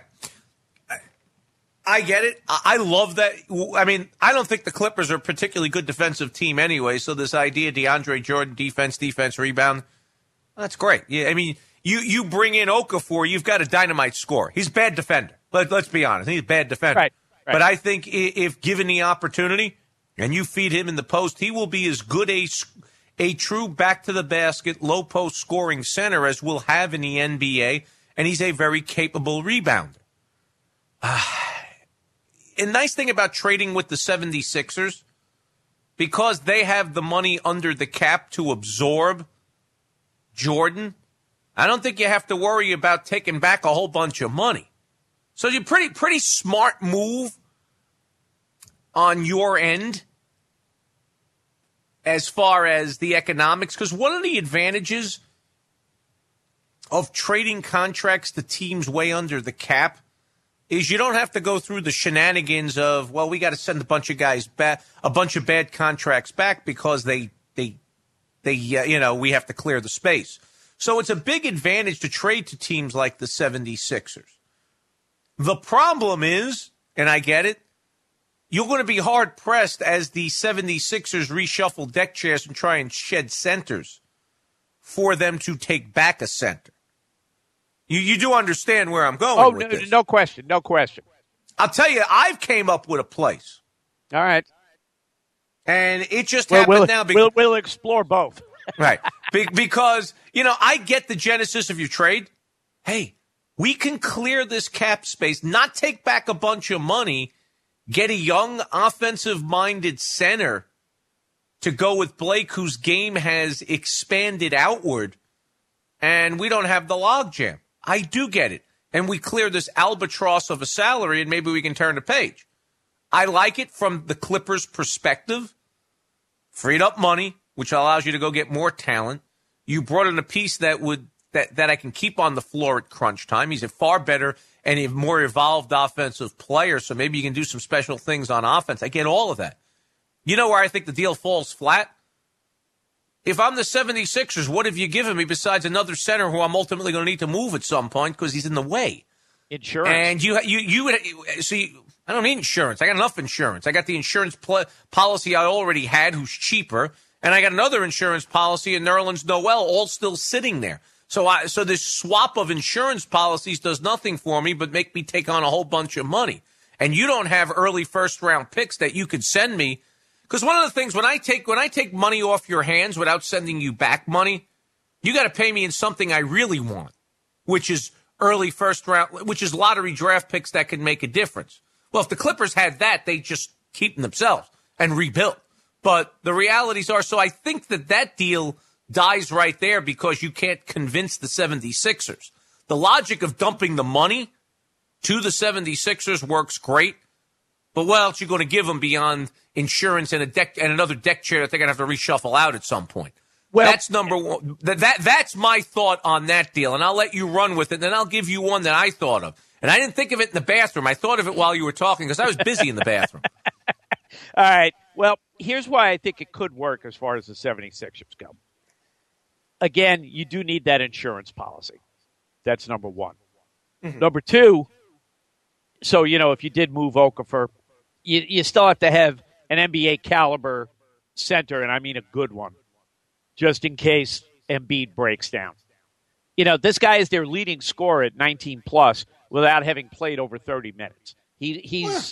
I get it. I love that. I mean, I don't think the Clippers are a particularly good defensive team anyway, so this idea, DeAndre Jordan, defense, defense, rebound, that's great. Yeah, I mean, you, you bring in Okafor, you've got a dynamite scorer. He's a bad defender. Let, let's be honest. He's a bad defender. Right, right. But I think if given the opportunity and you feed him in the post, he will be as good a, a true back-to-the-basket, low-post scoring center as we'll have in the N B A, and he's a very capable rebounder. Ah. A nice thing about trading with the seventy-sixers, because they have the money under the cap to absorb Jordan, I don't think you have to worry about taking back a whole bunch of money. So you're pretty pretty smart move on your end as far as the economics, because one of the advantages of trading contracts to teams way under the cap is you don't have to go through the shenanigans of, well, we got to send a bunch of guys back, a bunch of bad contracts back because they, they, they, uh, you know, we have to clear the space. So it's a big advantage to trade to teams like the seventy-sixers. The problem is, and I get it, you're going to be hard pressed as the seventy-sixers reshuffle deck chairs and try and shed centers for them to take back a center. You you do understand where I'm going oh, with no, this. no question, no question. I'll tell you, I've came up with a place. All right. And it just we'll, happened we'll, now. Because, we'll, we'll explore both. Right. Be- because, you know, I get the genesis of your trade. Hey, we can clear this cap space, not take back a bunch of money, get a young offensive-minded center to go with Blake, whose game has expanded outward, and we don't have the logjam. I do get it. And we clear this albatross of a salary, and maybe we can turn the page. I like it from the Clippers' perspective. Freed up money, which allows you to go get more talent. You brought in a piece that would that, that I can keep on the floor at crunch time. He's a far better and a more evolved offensive player, so maybe you can do some special things on offense. I get all of that. You know where I think the deal falls flat? If I'm the seventy-sixers, what have you given me besides another center who I'm ultimately going to need to move at some point because he's in the way? Insurance. And you, you, you would see. I don't need insurance. I got enough insurance. I got the insurance pl- policy I already had, who's cheaper, and I got another insurance policy in Nerlens Noel, all still sitting there. So, I, so this swap of insurance policies does nothing for me but make me take on a whole bunch of money. And you don't have early first round picks that you could send me. Because one of the things, when I take when I take money off your hands without sending you back money, you got to pay me in something I really want, which is early first round, which is lottery draft picks that can make a difference. Well, if the Clippers had that, they just keep them themselves and rebuild. But the realities are, so I think that that deal dies right there because you can't convince the seventy-sixers. The logic of dumping the money to the seventy-sixers works great. But what else are you going to give them beyond insurance and a deck and another deck chair that they're going to have to reshuffle out at some point? Well, that's number one. That, that that's my thought on that deal, and I'll let you run with it. And then I'll give you one that I thought of, and I didn't think of it in the bathroom. I thought of it while you were talking because I was busy in the bathroom. All right. Well, here's why I think it could work as far as the seventy-sixers go. Again, you do need that insurance policy. That's number one. Mm-hmm. Number two. So you know, if you did move Okafor, you you still have to have an N B A caliber center, and I mean a good one, just in case Embiid breaks down. You know, this guy is their leading scorer at nineteen plus without having played over thirty minutes. He he's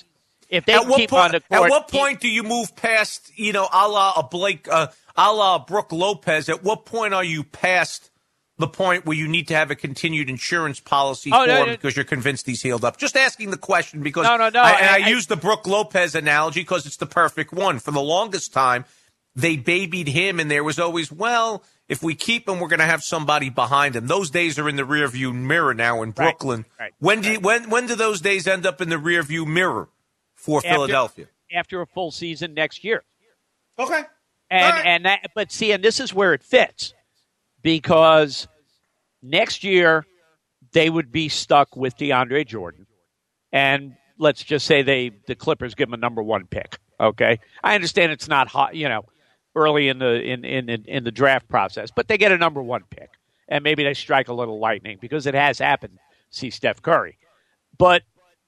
If they at what keep point, on the court, at what point do you move past, you know, a la a Blake, uh, a la Brooke Lopez? At what point are you past the point where you need to have a continued insurance policy oh, for no, him no, because you're convinced he's healed up? Just asking the question because no, no, no. I, and I, I, I use the Brooke Lopez analogy because it's the perfect one. For the longest time, they babied him, and there was always, well, if we keep him, we're going to have somebody behind him. Those days are in the rearview mirror now in Brooklyn. Right, right, when do right. you, when when do those days end up in the rearview mirror for after, Philadelphia? After a full season next year. Okay. And right. and that, but see, and this is where it fits because next year they would be stuck with DeAndre Jordan, and let's just say they the Clippers give him a number one pick. Okay, I understand it's not hot, you know, early in the in in in the draft process, but they get a number one pick, and maybe they strike a little lightning because it has happened. See Steph Curry, but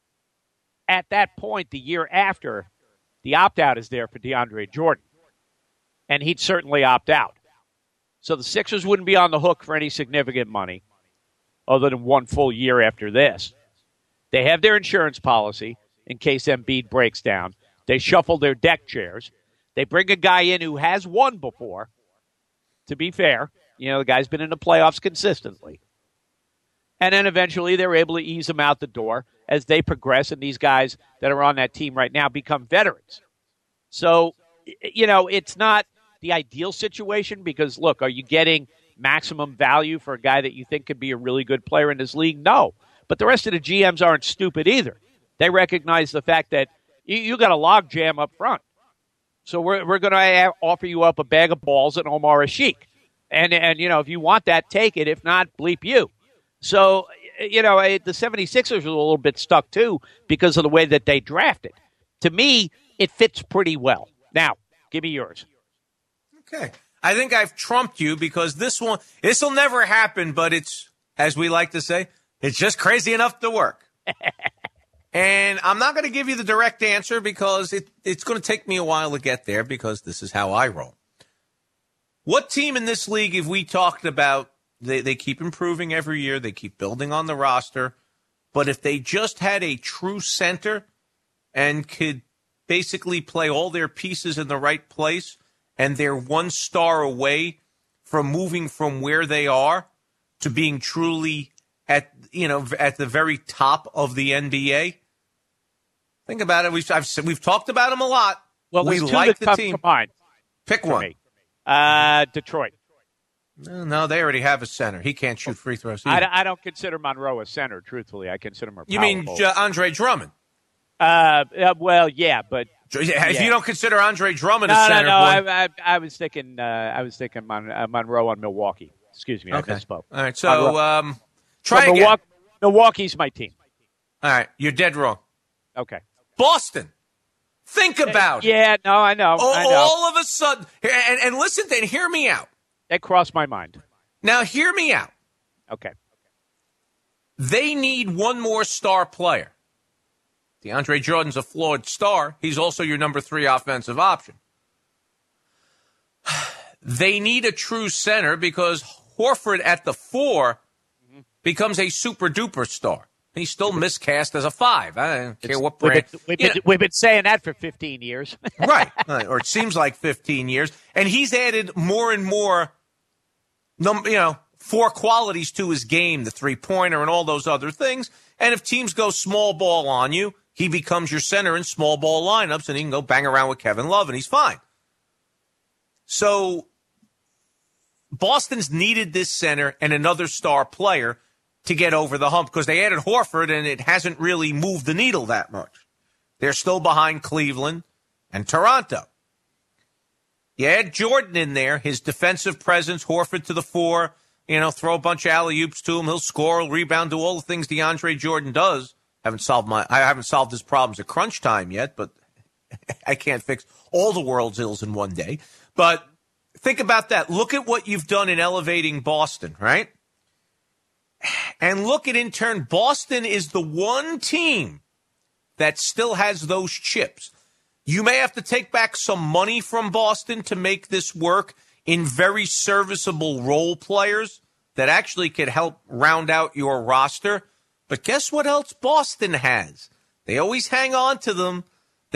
at that point, the year after, the opt out is there for DeAndre Jordan, and he'd certainly opt out. So the Sixers wouldn't be on the hook for any significant money, other than one full year after this. They have their insurance policy in case Embiid breaks down. They shuffle their deck chairs. They bring a guy in who has won before. To be fair, you know, the guy's been in the playoffs consistently. And then eventually they're able to ease him out the door as they progress, and these guys that are on that team right now become veterans. So, you know, it's not the ideal situation because, look, are you getting maximum value for a guy that you think could be a really good player in this league? No. But the rest of the G Ms aren't stupid either. They recognize the fact that you, you got a log jam up front. So we're we're going to offer you up a bag of balls and Omar Ashiq. And, and, you know, if you want that, take it. If not, bleep you. So, you know, the 76ers are a little bit stuck, too, because of the way that they drafted. To me, it fits pretty well. Now, give me yours. Okay. I think I've trumped you because this one, this will never happen, but it's, as we like to say, it's just crazy enough to work. And I'm not going to give you the direct answer because it, it's going to take me a while to get there because this is how I roll. What team in this league have we talked about? They, they keep improving every year. They keep building on the roster. But if they just had a true center and could basically play all their pieces in the right place, and they're one star away from moving from where they are to being truly at, you know, at the very top of the N B A. Think about it. We've I've, we've talked about them a lot. Well, we two like that the come team. To mind Pick one. Me. Uh, Detroit. No, no, they already have a center. He can't shoot free throws. I, I don't consider Monroe a center. Truthfully, I consider him a. You mean forward. J- Andre Drummond? Uh, uh, well, yeah, but if yeah. you don't consider Andre Drummond no, a center, no, no, boy, I, I, I was thinking, uh, I was thinking Mon- uh, Monroe on Milwaukee. Excuse me, okay. I misspoke. All right, so um, try so again. Milwaukee, Milwaukee's my team. All right, you're dead wrong. Okay, Boston. Think about uh, yeah, it. Yeah, no, I know. Oh, I know. all of a sudden, and, and listen, then hear me out. That crossed my mind. Now, hear me out. Okay. They need one more star player. DeAndre Jordan's a flawed star. He's also your number three offensive option. They need a true center because Horford at the four mm-hmm. becomes a super-duper star. He's still miscast as a five. I don't care it's, what brand. We've been, we've, been, we've been saying that for fifteen years. Right. Or it seems like fifteen years. And he's added more and more, you know, four qualities to his game, the three-pointer and all those other things. And if teams go small ball on you, he becomes your center in small ball lineups, and he can go bang around with Kevin Love, and he's fine. So Boston's needed this center and another star player to get over the hump because they added Horford, and it hasn't really moved the needle that much. They're still behind Cleveland and Toronto. You add Jordan in there, his defensive presence, Horford to the four, you know, throw a bunch of alley-oops to him. He'll score, he'll rebound, do all the things DeAndre Jordan does. Haven't solved my, I haven't solved his problems at crunch time yet, but I can't fix all the world's ills in one day. But think about that. Look at what you've done in elevating Boston, right? And look at, in turn, Boston is the one team that still has those chips. You may have to take back some money from Boston to make this work in very serviceable role players that actually could help round out your roster. But guess what else Boston has? They always hang on to them.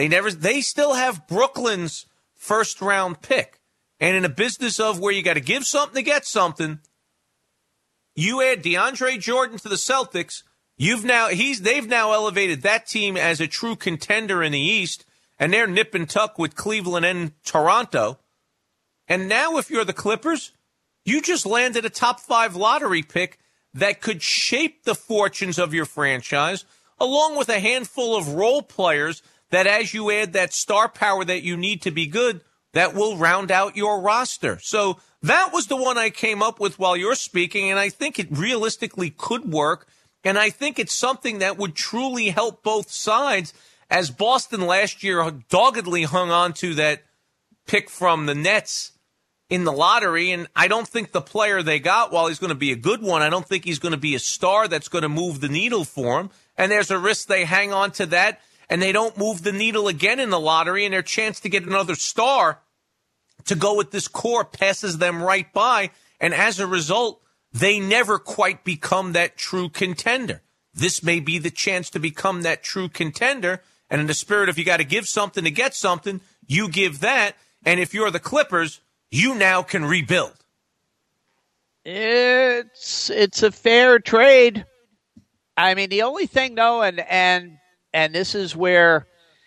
They never. They still have Brooklyn's first round pick. And in a business of where you got to give something to get something, you add DeAndre Jordan to the Celtics. You've now he's they've now elevated that team as a true contender in the East, and they're nip and tuck with Cleveland and Toronto. And now, if you're the Clippers, you just landed a top five lottery pick that could shape the fortunes of your franchise, along with a handful of role players that, as you add that star power that you need to be good, that will round out your roster. So that was the one I came up with while you're speaking, and I think it realistically could work, and I think it's something that would truly help both sides, as Boston last year doggedly hung on to that pick from the Nets in the lottery, and I don't think the player they got, while he's going to be a good one, I don't think he's going to be a star that's going to move the needle for him, and there's a risk they hang on to that, and they don't move the needle again in the lottery, and their chance to get another star to go with this core passes them right by, and as a result, they never quite become that true contender. This may be the chance to become that true contender, and in the spirit of you got to give something to get something, you give that, and if you're the Clippers, you now can rebuild. It's it's a fair trade. I mean, the only thing, though, and and and this is where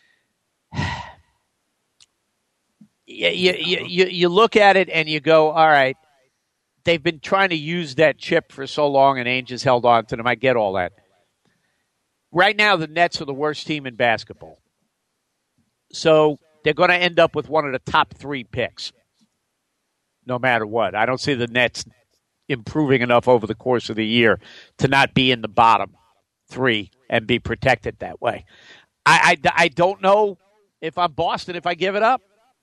you, you, you, you look at it and you go, all right, they've been trying to use that chip for so long and Ainge has held on to them. I get all that. Right now, the Nets are the worst team in basketball. So they're going to end up with one of the top three picks, no matter what. I don't see the Nets improving enough over the course of the year to not be in the bottom three and be protected that way. I, I, I don't know if I'm Boston, if I give it up.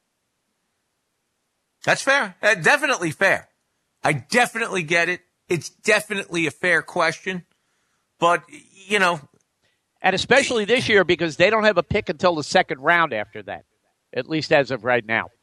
That's fair. Uh, definitely fair. I definitely get it. It's definitely a fair question. But, you know. And especially this year because they don't have a pick until the second round after that, at least as of right now.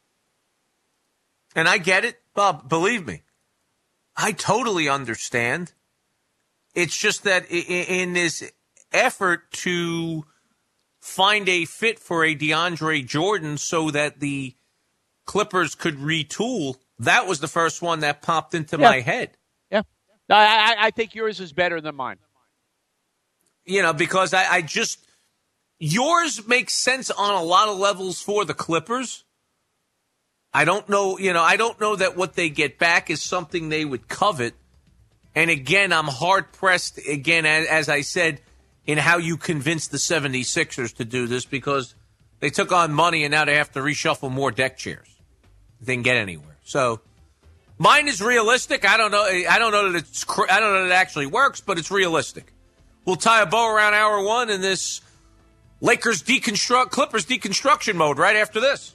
And I get it, Bob, believe me. I totally understand. It's just that in this effort to find a fit for a DeAndre Jordan so that the Clippers could retool, that was the first one that popped into yeah. my head. Yeah. I, I think yours is better than mine. You know, because I, I just, yours makes sense on a lot of levels for the Clippers. I don't know, you know, I don't know that what they get back is something they would covet. And again, I'm hard-pressed, again, as, as I said, in how you convince the seventy-sixers to do this because they took on money and now they have to reshuffle more deck chairs. They didn't get anywhere. So mine is realistic. I don't know. I don't know that it's. I don't know that it actually works, but it's realistic. We'll tie a bow around hour one in this Lakers deconstruct, Clippers deconstruction mode right after this.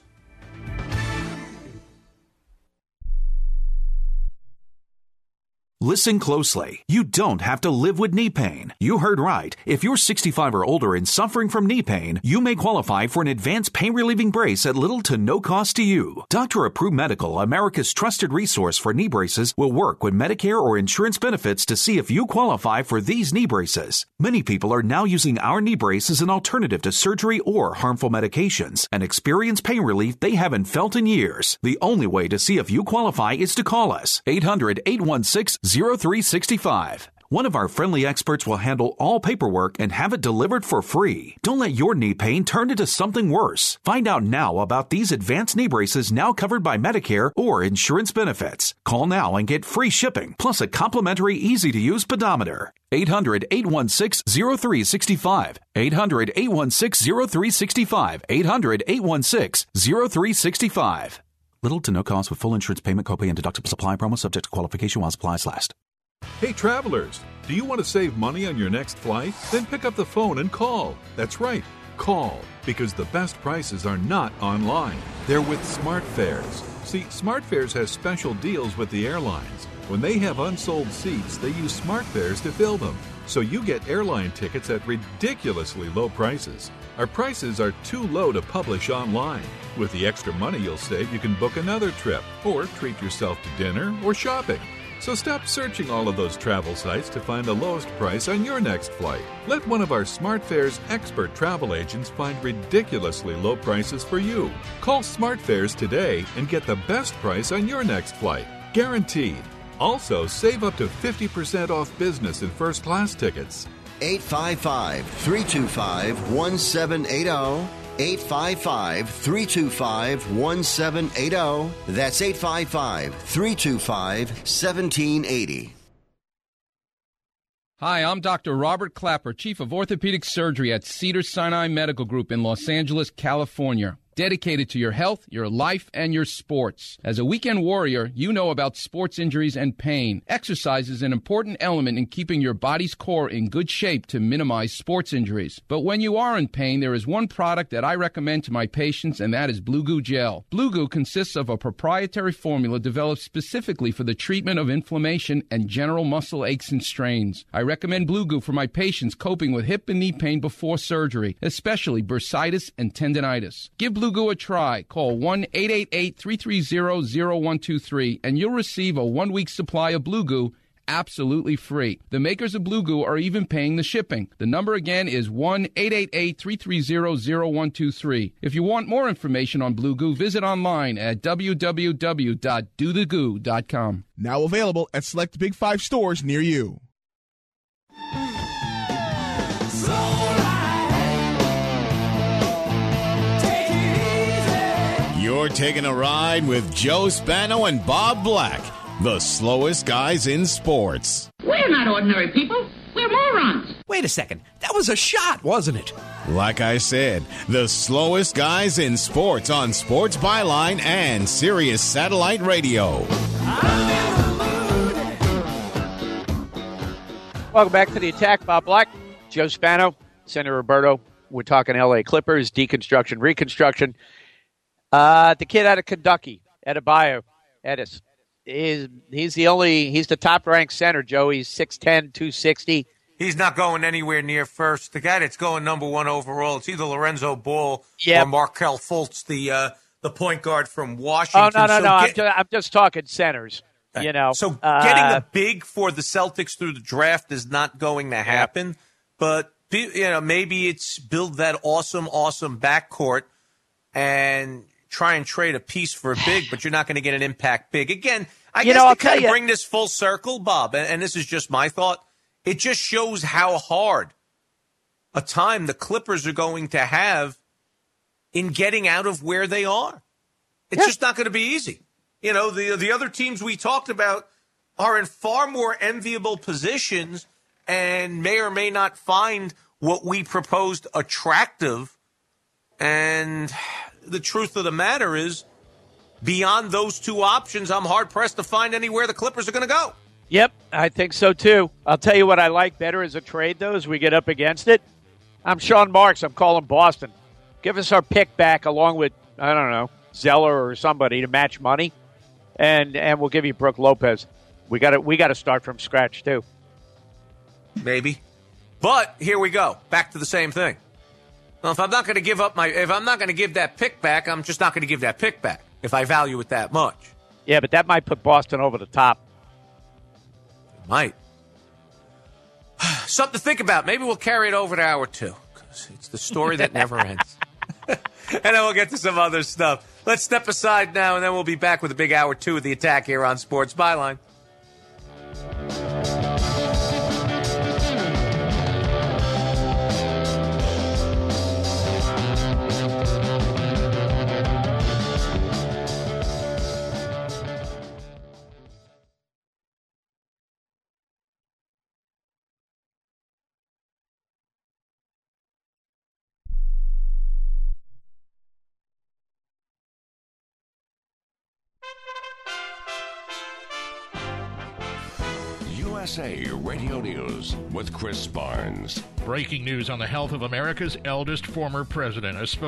Listen closely. You don't have to live with knee pain. You heard right. If you're sixty-five or older and suffering from knee pain, you may qualify for an advanced pain-relieving brace at little to no cost to you. Doctor Approved Medical, America's trusted resource for knee braces, will work with Medicare or insurance benefits to see if you qualify for these knee braces. Many people are now using our knee brace as an alternative to surgery or harmful medications and experience pain relief they haven't felt in years. The only way to see if you qualify is to call us. eight hundred, eight one six, zero three six five. One of our friendly experts will handle all paperwork and have it delivered for free. Don't let your knee pain turn into something worse. Find out now about these advanced knee braces now covered by Medicare or insurance benefits. Call now and get free shipping, plus a complimentary easy-to-use pedometer. eight hundred, eight one six, zero three six five. eight hundred, eight one six, zero three six five. eight hundred, eight one six, zero three six five. Little to no cost with full insurance payment, copay, and deductible supply promo subject to qualification while supplies last. Hey travelers, do you want to save money on your next flight? Then pick up the phone and call. That's right, call, because the best prices are not online. They're with SmartFares. See, SmartFares has special deals with the airlines. When they have unsold seats, they use SmartFares to fill them. So you get airline tickets at ridiculously low prices. Our prices are too low to publish online. With the extra money you'll save, you can book another trip or treat yourself to dinner or shopping. So stop searching all of those travel sites to find the lowest price on your next flight. Let one of our SmartFares expert travel agents find ridiculously low prices for you. Call SmartFares today and get the best price on your next flight. Guaranteed. Also, save up to fifty percent off business and first class tickets. eight five five, three two five, one seven eight zero. eight five five, three two five, one seven eight zero. That's eight five five, three two five, one seven eight zero. Hi, I'm Doctor Robert Clapper, Chief of Orthopedic Surgery at Cedars-Sinai Medical Group in Los Angeles, California. Dedicated to your health, your life, and your sports. As a weekend warrior, you know about sports injuries and pain. Exercise is an important element in keeping your body's core in good shape to minimize sports injuries. But when you are in pain, there is one product that I recommend to my patients, and that is Blue Goo Gel. Blue Goo consists of a proprietary formula developed specifically for the treatment of inflammation and general muscle aches and strains. I recommend Blue Goo for my patients coping with hip and knee pain before surgery, especially bursitis and tendinitis. Give Blue Goo a try. Call one eight eight eight, three three zero, zero one two three and you'll receive a one-week supply of Blue Goo absolutely free. The makers of Blue Goo are even paying the shipping. The number again is one eight eight eight, three three zero, zero one two three. If you want more information on Blue Goo, visit online at w w w dot do the goo dot com. Now available at select Big Five stores near you. You're taking a ride with Joe Spano and Bob Black, the slowest guys in sports. We're not ordinary people. We're morons. Wait a second. That was a shot, wasn't it? Like I said, the slowest guys in sports on Sports Byline and Sirius Satellite Radio. Welcome back to the Attack. Bob Black, Joe Spano, Senator Roberto. We're talking L A Clippers, deconstruction, reconstruction. Uh, the kid out of Kentucky, Adebayo, Edis, is he's the only he's the top ranked center. Joe, he's six ten, two sixty. He's not going anywhere near first. The guy that's going number one overall, it's either Lorenzo Ball yep. or Markelle Fultz, the uh, the point guard from Washington. Oh no no so no! Get, I'm, just, I'm just talking centers. You know, so uh, getting a big for the Celtics through the draft is not going to happen. Yep. But you know, maybe it's build that awesome, awesome backcourt and try and trade a piece for a big, but you're not going to get an impact big. Again, I you guess know, to I'll kind of you. bring this full circle, Bob, and, and this is just my thought, it just shows how hard a time the Clippers are going to have in getting out of where they are. It's yeah. just not going to be easy. You know, the the other teams we talked about are in far more enviable positions and may or may not find what we proposed attractive. And the truth of the matter is, beyond those two options, I'm hard-pressed to find anywhere the Clippers are going to go. Yep, I think so, too. I'll tell you what I like better as a trade, though, as we get up against it. I'm Sean Marks. I'm calling Boston. Give us our pick back along with, I don't know, Zeller or somebody to match money, and and we'll give you Brook Lopez. We got to we got to start from scratch, too. Maybe. But here we go. Back to the same thing. Well, if I'm not going to give up my, if I'm not going to give that pick back, I'm just not going to give that pick back if I value it that much. Yeah, but that might put Boston over the top. It might. Something to think about. Maybe we'll carry it over to hour two because it's the story that never ends. And then we'll get to some other stuff. Let's step aside now, and then we'll be back with a big hour two of the Attack here on Sports Byline. U S A Radio News with Chris Barnes. Breaking news on the health of America's eldest former president. A spokesman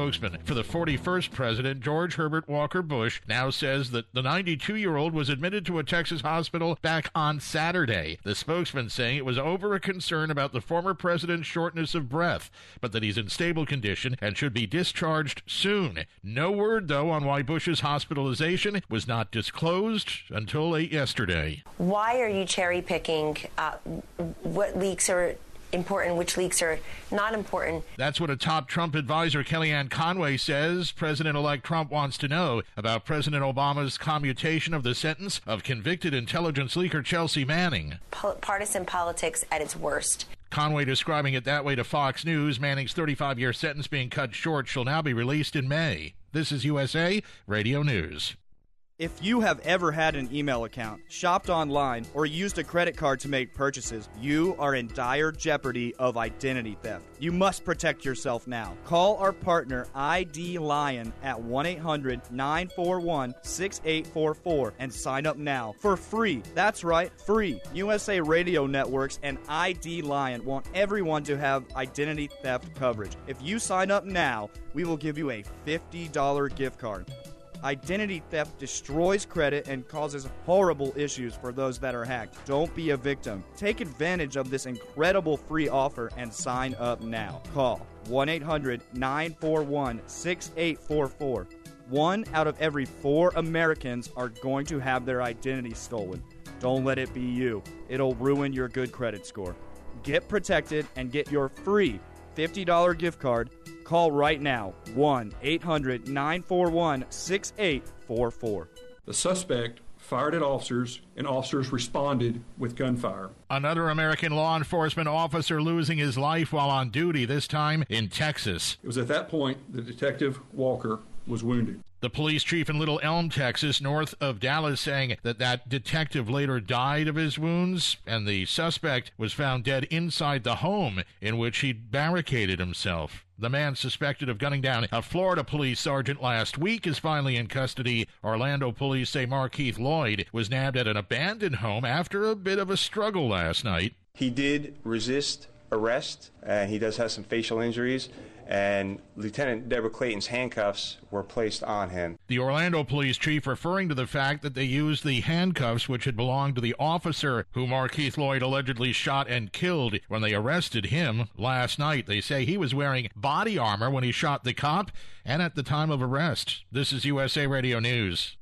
for the forty-first president, George Herbert Walker Bush, now says that the ninety-two-year-old was admitted to a Texas hospital back on Saturday. The spokesman saying it was over a concern about the former president's shortness of breath, but that he's in stable condition and should be discharged soon. No word, though, on why Bush's hospitalization was not disclosed until late yesterday. Why are you cherry-picking uh, what leaks are important, which leaks are not important? That's what a top Trump advisor, Kellyanne Conway, says President-elect Trump wants to know about President Obama's commutation of the sentence of convicted intelligence leaker Chelsea Manning. Po- partisan politics at its worst. Conway describing it that way to Fox News. Manning's thirty-five-year sentence being cut short shall now be released in May. This is U S A Radio News. If you have ever had an email account, shopped online, or used a credit card to make purchases, you are in dire jeopardy of identity theft. You must protect yourself now. Call our partner I D Lion at one eight hundred nine four one six eight four four and sign up now for free. That's right, free. U S A Radio Networks and I D Lion want everyone to have identity theft coverage. If you sign up now, we will give you a fifty dollars gift card. Identity theft destroys credit and causes horrible issues for those that are hacked. Don't be a victim. Take advantage of this incredible free offer and sign up now. Call one eight hundred nine four one six eight four four. One out of every four Americans are going to have their identity stolen. Don't let it be you. It'll ruin your good credit score. Get protected and get your free fifty dollars gift card. Call right now, one eight hundred nine four one six eight four four. The suspect fired at officers, and officers responded with gunfire. Another American law enforcement officer losing his life while on duty, this time in Texas. It was at that point that Detective Walker was wounded. The police chief in Little Elm, Texas, north of Dallas, saying that that detective later died of his wounds, and the suspect was found dead inside the home in which he'd barricaded himself. The man suspected of gunning down a Florida police sergeant last week is finally in custody. Orlando police say Markeith Lloyd was nabbed at an abandoned home after a bit of a struggle last night. He did resist arrest, and he does have some facial injuries, and Lieutenant Deborah Clayton's handcuffs were placed on him. The Orlando police chief referring to the fact that they used the handcuffs which had belonged to the officer who Markeith Lloyd allegedly shot and killed when they arrested him last night. They say he was wearing body armor when he shot the cop and at the time of arrest. This is U S A Radio News.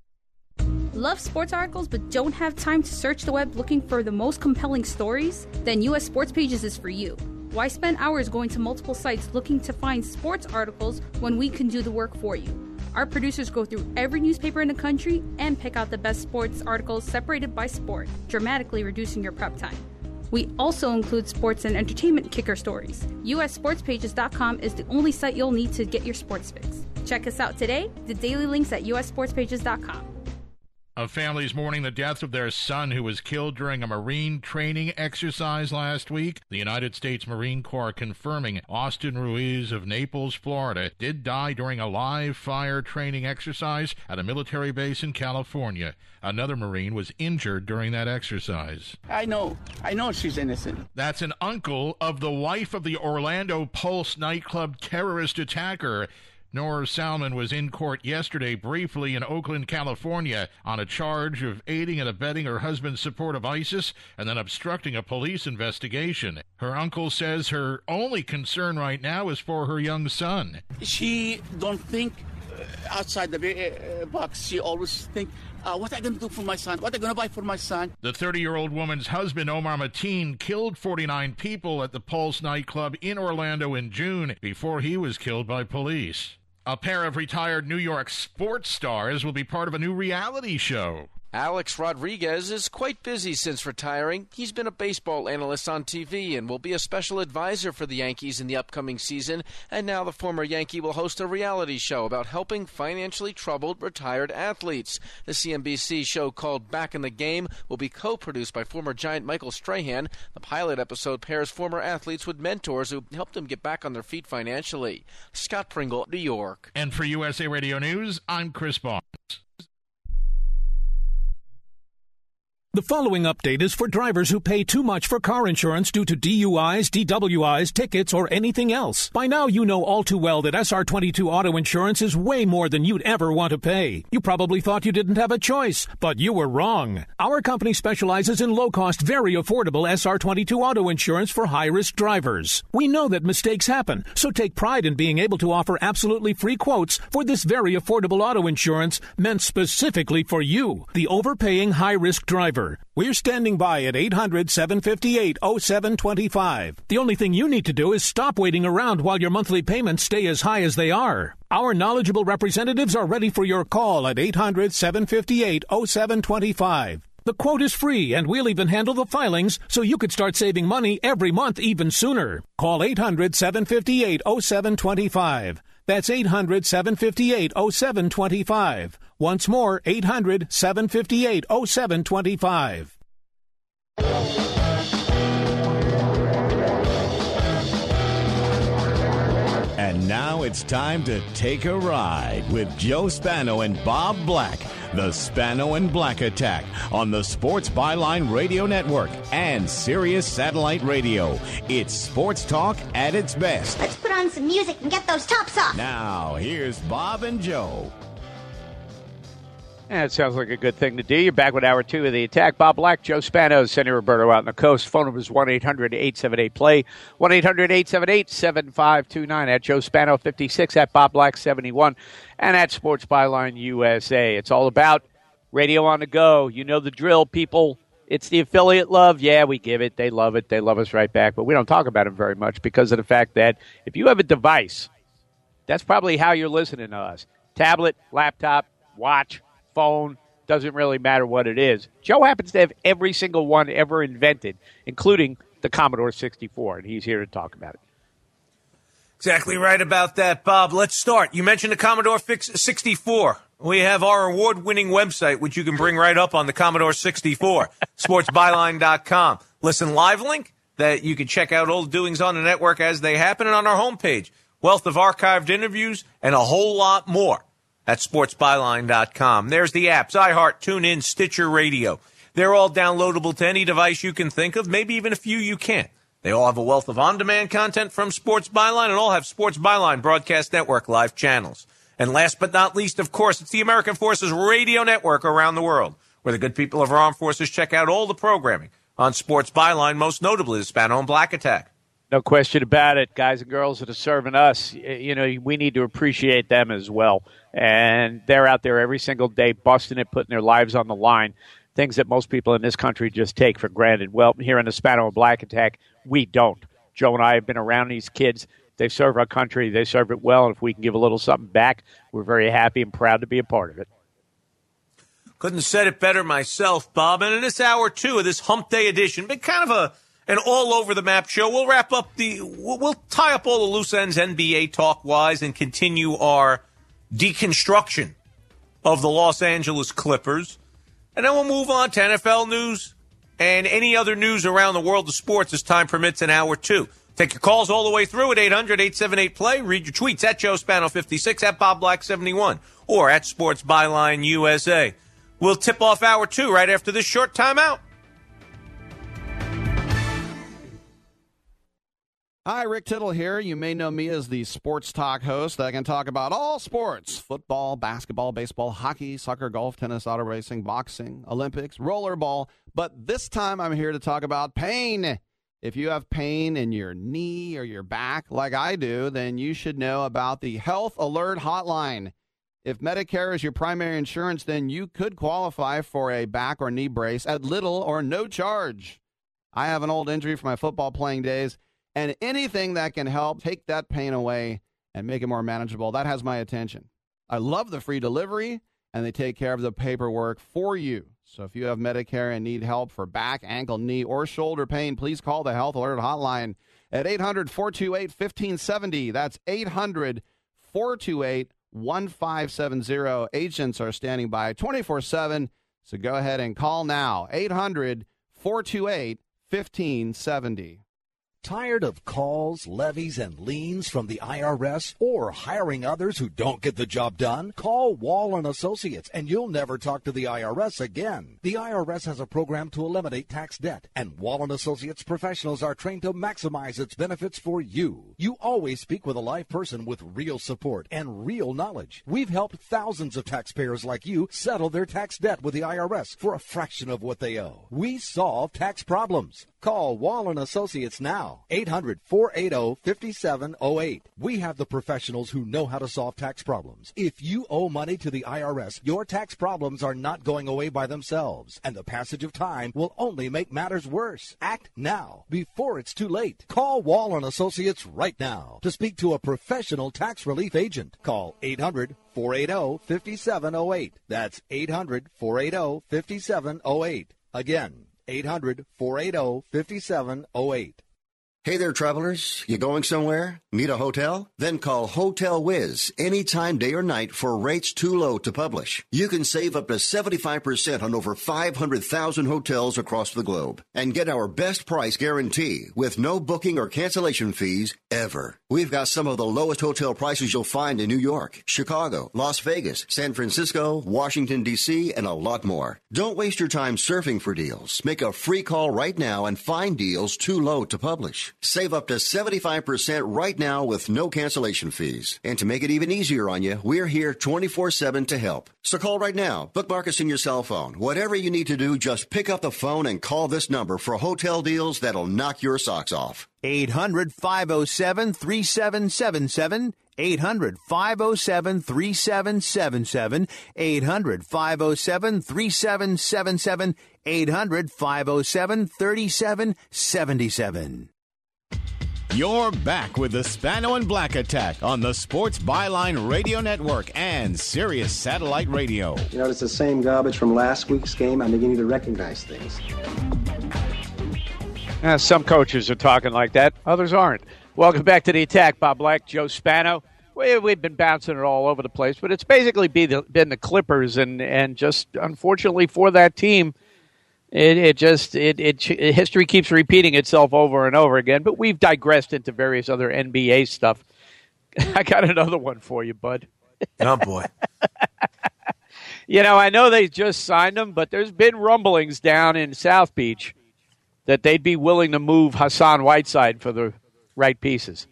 Love sports articles but don't have time to search the web looking for the most compelling stories? Then U S Sports Pages is for you. Why spend hours going to multiple sites looking to find sports articles when we can do the work for you? Our producers go through every newspaper in the country and pick out the best sports articles separated by sport, dramatically reducing your prep time. We also include sports and entertainment kicker stories. U S sports pages dot com is the only site you'll need to get your sports fix. Check us out today. The daily links at U S sports pages dot com. A family's mourning the death of their son who was killed during a Marine training exercise last week. The United States Marine Corps confirming Austin Ruiz of Naples, Florida, did die during a live fire training exercise at a military base in California. Another Marine was injured during that exercise. I know. I know she's innocent. That's an uncle of the wife of the Orlando Pulse nightclub terrorist attacker. Noor Salman was in court yesterday briefly in Oakland, California, on a charge of aiding and abetting her husband's support of ISIS and then obstructing a police investigation. Her uncle says her only concern right now is for her young son. She don't think outside the box. She always think, uh, what am I going to do for my son? What am I going to buy for my son? The thirty-year-old woman's husband, Omar Mateen, killed forty-nine people at the Pulse nightclub in Orlando in June before he was killed by police. A pair of retired New York sports stars will be part of a new reality show. Alex Rodriguez is quite busy since retiring. He's been a baseball analyst on T V and will be a special advisor for the Yankees in the upcoming season. And now the former Yankee will host a reality show about helping financially troubled retired athletes. The C N B C show called Back in the Game will be co-produced by former Giant Michael Strahan. The pilot episode pairs former athletes with mentors who helped them get back on their feet financially. Scott Pringle, New York. And for U S A Radio News, I'm Chris Barnes. The following update is for drivers who pay too much for car insurance due to D U Is, D W Is, tickets, or anything else. By now, you know all too well that S R twenty-two auto insurance is way more than you'd ever want to pay. You probably thought you didn't have a choice, but you were wrong. Our company specializes in low-cost, very affordable S R twenty-two auto insurance for high-risk drivers. We know that mistakes happen, so take pride in being able to offer absolutely free quotes for this very affordable auto insurance meant specifically for you, the overpaying high-risk driver. We're standing by at eight hundred, seven five eight, oh seven two five. The only thing you need to do is stop waiting around while your monthly payments stay as high as they are. Our knowledgeable representatives are ready for your call at eight hundred, seven five eight, oh seven two five. The quote is free, and we'll even handle the filings so you could start saving money every month even sooner. Call eight hundred, seven five eight, oh seven two five. That's eight hundred, seven five eight, oh seven two five. Once more, eight hundred, seven five eight, oh seven two five. And now it's time to take a ride with Joe Spano and Bob Black. The Spano and Black Attack on the Sports Byline Radio Network and Sirius Satellite Radio. It's sports talk at its best. Let's put on some music and get those tops off. Now, here's Bob and Joe. Yeah, it sounds like a good thing to do. You're back with hour two of the attack. Bob Black, Joe Spano, Sandy Roberto out on the coast. Phone number is one eight hundred, eight seven eight, play. one eight hundred, eight seven eight, seven five two nine. At Joe Spano fifty-six, at Bob Black seventy-one, and at Sports Byline U S A. It's all about radio on the go. You know the drill, people. It's the affiliate love. Yeah, we give it. They love it. They love us right back. But we don't talk about it very much because of the fact that if you have a device, that's probably how you're listening to us. Tablet, laptop, watch, phone, doesn't really matter what it is. Joe happens to have every single one ever invented, including the Commodore sixty-four, and he's here to talk about it. Exactly right about that, Bob. Let's start. You mentioned the Commodore sixty-four. We have our award-winning website, which you can bring right up on the Commodore sixty-four, sports byline dot com. Listen, live link that you can check out all the doings on the network as they happen, and on our homepage, wealth of archived interviews and a whole lot more at sports byline dot com. There's the apps, iHeart, TuneIn, Stitcher Radio. They're all downloadable to any device you can think of, maybe even a few you can't. They all have a wealth of on-demand content from Sports Byline and all have Sports Byline Broadcast Network live channels. And last but not least, of course, it's the American Forces Radio Network around the world, where the good people of our armed forces check out all the programming on Sports Byline, most notably the Spano and Black Attack. No question about it. Guys and girls that are serving us, you know, we need to appreciate them as well. And they're out there every single day busting it, putting their lives on the line, things that most people in this country just take for granted. Well, here in the Spano and Black Attack, we don't. Joe and I have been around these kids. They serve our country. They serve it well. And if we can give a little something back, we're very happy and proud to be a part of it. Couldn't have said it better myself, Bob. And in this hour, two of this Hump Day edition, been kind of a an all-over-the-map show. We'll wrap up the we'll, we'll tie up all the loose ends N B A talk-wise and continue our deconstruction of the Los Angeles Clippers. And then we'll move on to N F L news and any other news around the world of sports as time permits in hour two. Take your calls all the way through at eight hundred, eight seven eight, play. Read your tweets at Joe Spano fifty-six, at Bob Black seventy-one, or at Sports Byline U S A. We'll tip off hour two right after this short timeout. Hi, Rick Tittle here. You may know me as the sports talk host that can talk about all sports: football, basketball, baseball, hockey, soccer, golf, tennis, auto racing, boxing, Olympics, rollerball. But this time I'm here to talk about pain. If you have pain in your knee or your back like I do, then you should know about the Health Alert Hotline. If Medicare is your primary insurance, then you could qualify for a back or knee brace at little or no charge. I have an old injury from my football playing days, and anything that can help take that pain away and make it more manageable, that has my attention. I love the free delivery, and they take care of the paperwork for you. So if you have Medicare and need help for back, ankle, knee, or shoulder pain, please call the Health Alert Hotline at eight hundred, four two eight, one five seven zero. That's eight hundred, four two eight, one five seven zero. Agents are standing by twenty-four seven, so go ahead and call now. eight hundred, four two eight, one five seven zero. Tired of calls, levies, and liens from the I R S or hiring others who don't get the job done? Call Wall and Associates and you'll never talk to the I R S again. The I R S has a program to eliminate tax debt, and Wall and Associates professionals are trained to maximize its benefits for you. You always speak with a live person with real support and real knowledge. We've helped thousands of taxpayers like you settle their tax debt with the I R S for a fraction of what they owe. We solve tax problems. Call Wall and Associates now, eight hundred, four eight zero, five seven zero eight. We have the professionals who know how to solve tax problems. If you owe money to the I R S, your tax problems are not going away by themselves, and the passage of time will only make matters worse. Act now, before it's too late. Call Wall and Associates right now to speak to a professional tax relief agent. Call eight hundred, four eight zero, five seven zero eight. That's eight hundred, four eight zero, five seven zero eight. Again, eight hundred, four eight zero, five seven zero eight. Hey there, travelers. You going somewhere? Need a hotel? Then call Hotel Whiz anytime, day or night, for rates too low to publish. You can save up to seventy-five percent on over five hundred thousand hotels across the globe and get our best price guarantee with no booking or cancellation fees ever. We've got some of the lowest hotel prices you'll find in New York, Chicago, Las Vegas, San Francisco, Washington, D C, and a lot more. Don't waste your time surfing for deals. Make a free call right now and find deals too low to publish. Save up to seventy-five percent right now with no cancellation fees. And to make it even easier on you, we're here twenty-four seven to help. So call right now. Bookmark us in your cell phone. Whatever you need to do, just pick up the phone and call this number for hotel deals that'll knock your socks off. eight hundred, five oh seven, three seven seven seven. eight hundred, five oh seven, three seven seven seven. eight hundred, five oh seven, three seven seven seven. eight hundred, five oh seven, three seven seven seven. You're back with the Spano and Black Attack on the Sports Byline Radio Network and Sirius Satellite Radio. You know, it's the same garbage from last week's game. I'm beginning to recognize things. Uh, some coaches are talking like that. Others aren't. Welcome back to the Attack. Bob Black, Joe Spano. We, we've been bouncing it all over the place, but it's basically be the, been the Clippers, and, and just unfortunately for that team, It, it just it, it history keeps repeating itself over and over again. But we've digressed into various other N B A stuff. I got another one for you, bud. Oh boy! You know, I know they just signed him, but there's been rumblings down in South Beach that they'd be willing to move Hassan Whiteside for the right pieces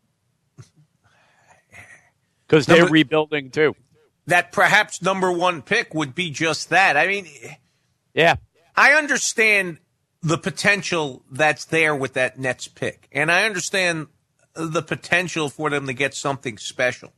because they're number, rebuilding too. That perhaps number one pick would be just that. I mean, yeah. I understand the potential that's there with that Nets pick, and I understand the potential for them to get something special.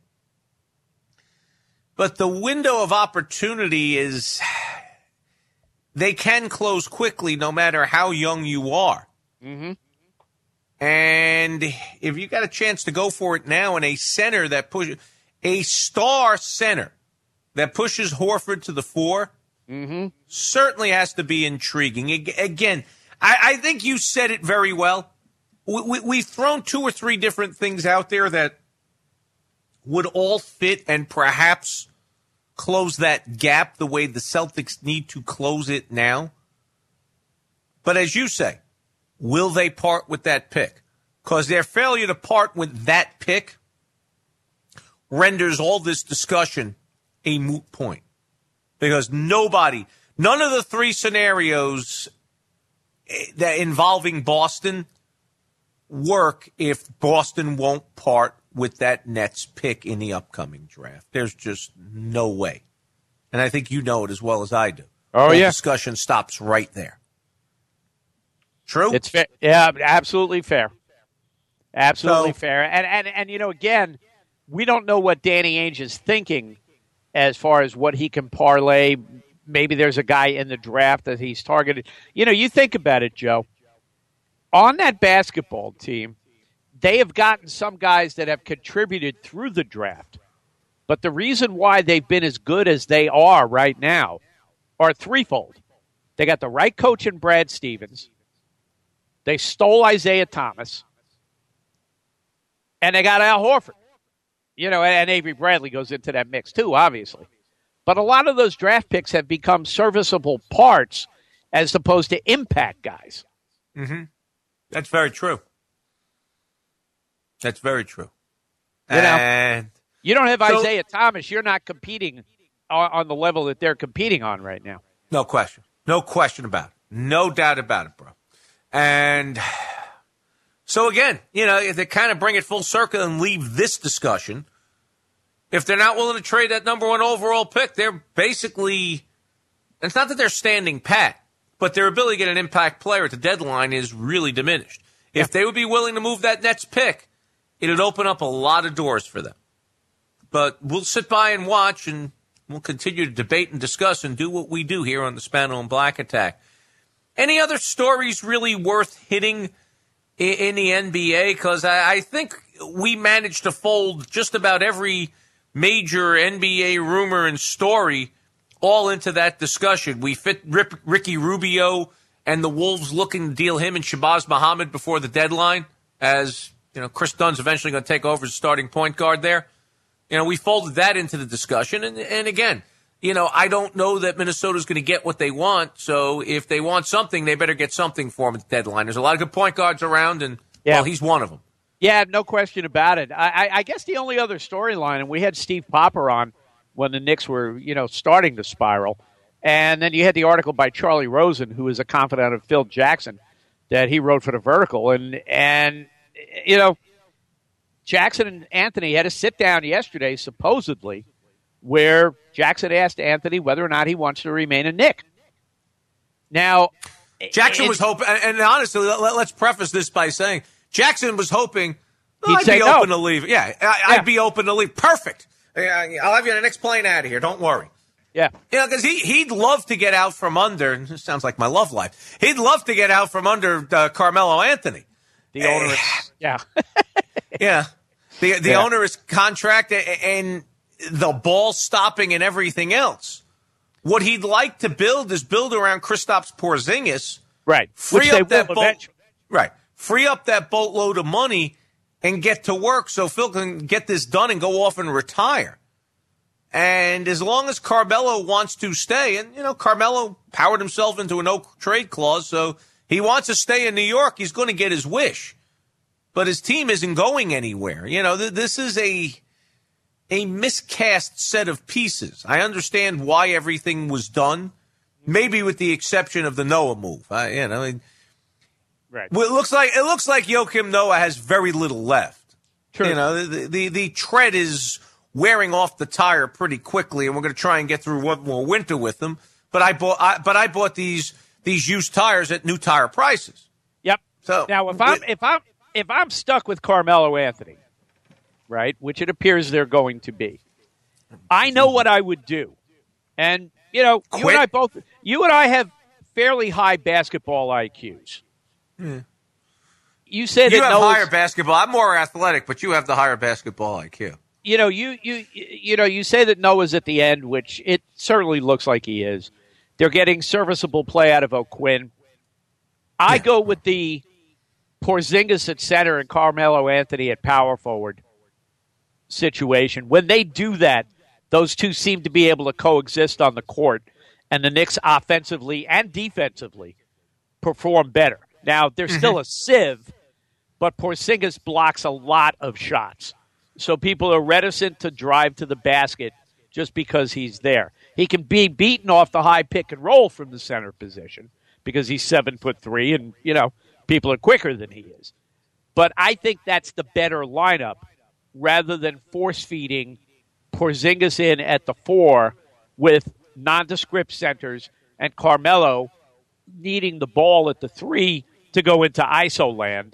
But the window of opportunity is, they can close quickly no matter how young you are. Mm-hmm. And if you got a chance to go for it now in a center that pushes, a star center that pushes Horford to the four, mm-hmm. certainly has to be intriguing. Again, I, I think you said it very well. We, we, we've thrown two or three different things out there that would all fit and perhaps close that gap the way the Celtics need to close it now. But as you say, will they part with that pick? Because their failure to part with that pick renders all this discussion a moot point. Because nobody, none of the three scenarios that involving Boston work if Boston won't part with that Nets pick in the upcoming draft. There's just no way. And I think you know it as well as I do. Oh, the yeah. discussion stops right there. True? It's fair. Yeah, absolutely fair. Absolutely so, fair. And, and, and, you know, again, we don't know what Danny Ainge is thinking as far as what he can parlay. Maybe there's a guy in the draft that he's targeted. You know, you think about it, Joe. On that basketball team, they have gotten some guys that have contributed through the draft. But the reason why they've been as good as they are right now are threefold. They got the right coach in Brad Stevens. They stole Isaiah Thomas. And they got Al Horford. You know, and Avery Bradley goes into that mix too, obviously. But a lot of those draft picks have become serviceable parts as opposed to impact guys. Mm-hmm. That's very true. That's very true. You know, and you don't have so, Isaiah Thomas. You're not competing on, on the level that they're competing on right now. No question. No question about it. No doubt about it, bro. And so, again, you know, if they kind of bring it full circle and leave this discussion, if they're not willing to trade that number one overall pick, they're basically, it's not that they're standing pat, but their ability to get an impact player at the deadline is really diminished. Yeah. If they would be willing to move that Nets pick, it would open up a lot of doors for them. But we'll sit by and watch, and we'll continue to debate and discuss and do what we do here on the Spano and Black Attack. Any other stories really worth hitting in, in the N B A? Because I, I think we managed to fold just about every major N B A rumor and story all into that discussion. We fit Rip, Ricky Rubio and the Wolves looking to deal him and Shabazz Muhammad before the deadline, as you know, Chris Dunn's eventually going to take over as starting point guard there. You know, we folded that into the discussion. And, and again, you know, I don't know that Minnesota's going to get what they want. So if they want something, they better get something for him at the deadline. There's a lot of good point guards around, and, yeah. well, he's one of them. Yeah, no question about it. I, I, I guess the only other storyline, and we had Steve Popper on when the Knicks were, you know, starting to spiral. And then you had the article by Charlie Rosen, who is a confidant of Phil Jackson, that he wrote for the Vertical. And, and you know, Jackson and Anthony had a sit-down yesterday, supposedly, where Jackson asked Anthony whether or not he wants to remain a Knick. Now, Jackson was hoping, and honestly, let, let's preface this by saying Jackson was hoping well, I'd be open no. to leave. Yeah, I, yeah, I'd be open to leave. Perfect. I'll have you on the next plane out of here. Don't worry. Yeah. You know, because he, he'd love to get out from under, this sounds like my love life, he'd love to get out from under uh, Carmelo Anthony. The onerous, yeah. yeah. The, the yeah. onerous contract and the ball stopping and everything else. What he'd like to build is build around Kristaps Porzingis. Right. Free Which up they that will boat, eventually. Right. Free up that boatload of money and get to work so Phil can get this done and go off and retire. And as long as Carmelo wants to stay, and, you know, Carmelo powered himself into a no-trade clause, so he wants to stay in New York, he's going to get his wish. But his team isn't going anywhere. You know, th- this is a a miscast set of pieces. I understand why everything was done, maybe with the exception of the Noah move. I, you know, I mean, right. Well, it looks like it looks like Joakim Noah has very little left. True. You know, the, the the tread is wearing off the tire pretty quickly, and we're going to try and get through one more winter with them. But I bought, I, but I bought these these used tires at new tire prices. Yep. So now, if I'm if I'm if I'm stuck with Carmelo Anthony, right, which it appears they're going to be, I know what I would do. And you know, Quit. you and I both, you and I have fairly high basketball I Qs. Yeah. You said you that have Noah's, higher basketball. I'm more athletic, but you have the higher basketball I Q. You know, you you you know, you say that Noah's at the end, which it certainly looks like he is. They're getting serviceable play out of O'Quinn. I yeah. go with the Porzingis at center and Carmelo Anthony at power forward situation. When they do that, those two seem to be able to coexist on the court, and the Knicks offensively and defensively perform better. Now, they're mm-hmm. still a sieve, but Porzingis blocks a lot of shots. So people are reticent to drive to the basket just because he's there. He can be beaten off the high pick and roll from the center position because he's seven foot three, and you know people are quicker than he is. But I think that's the better lineup rather than force feeding Porzingis in at the four with nondescript centers and Carmelo needing the ball at the three to go into I S O land.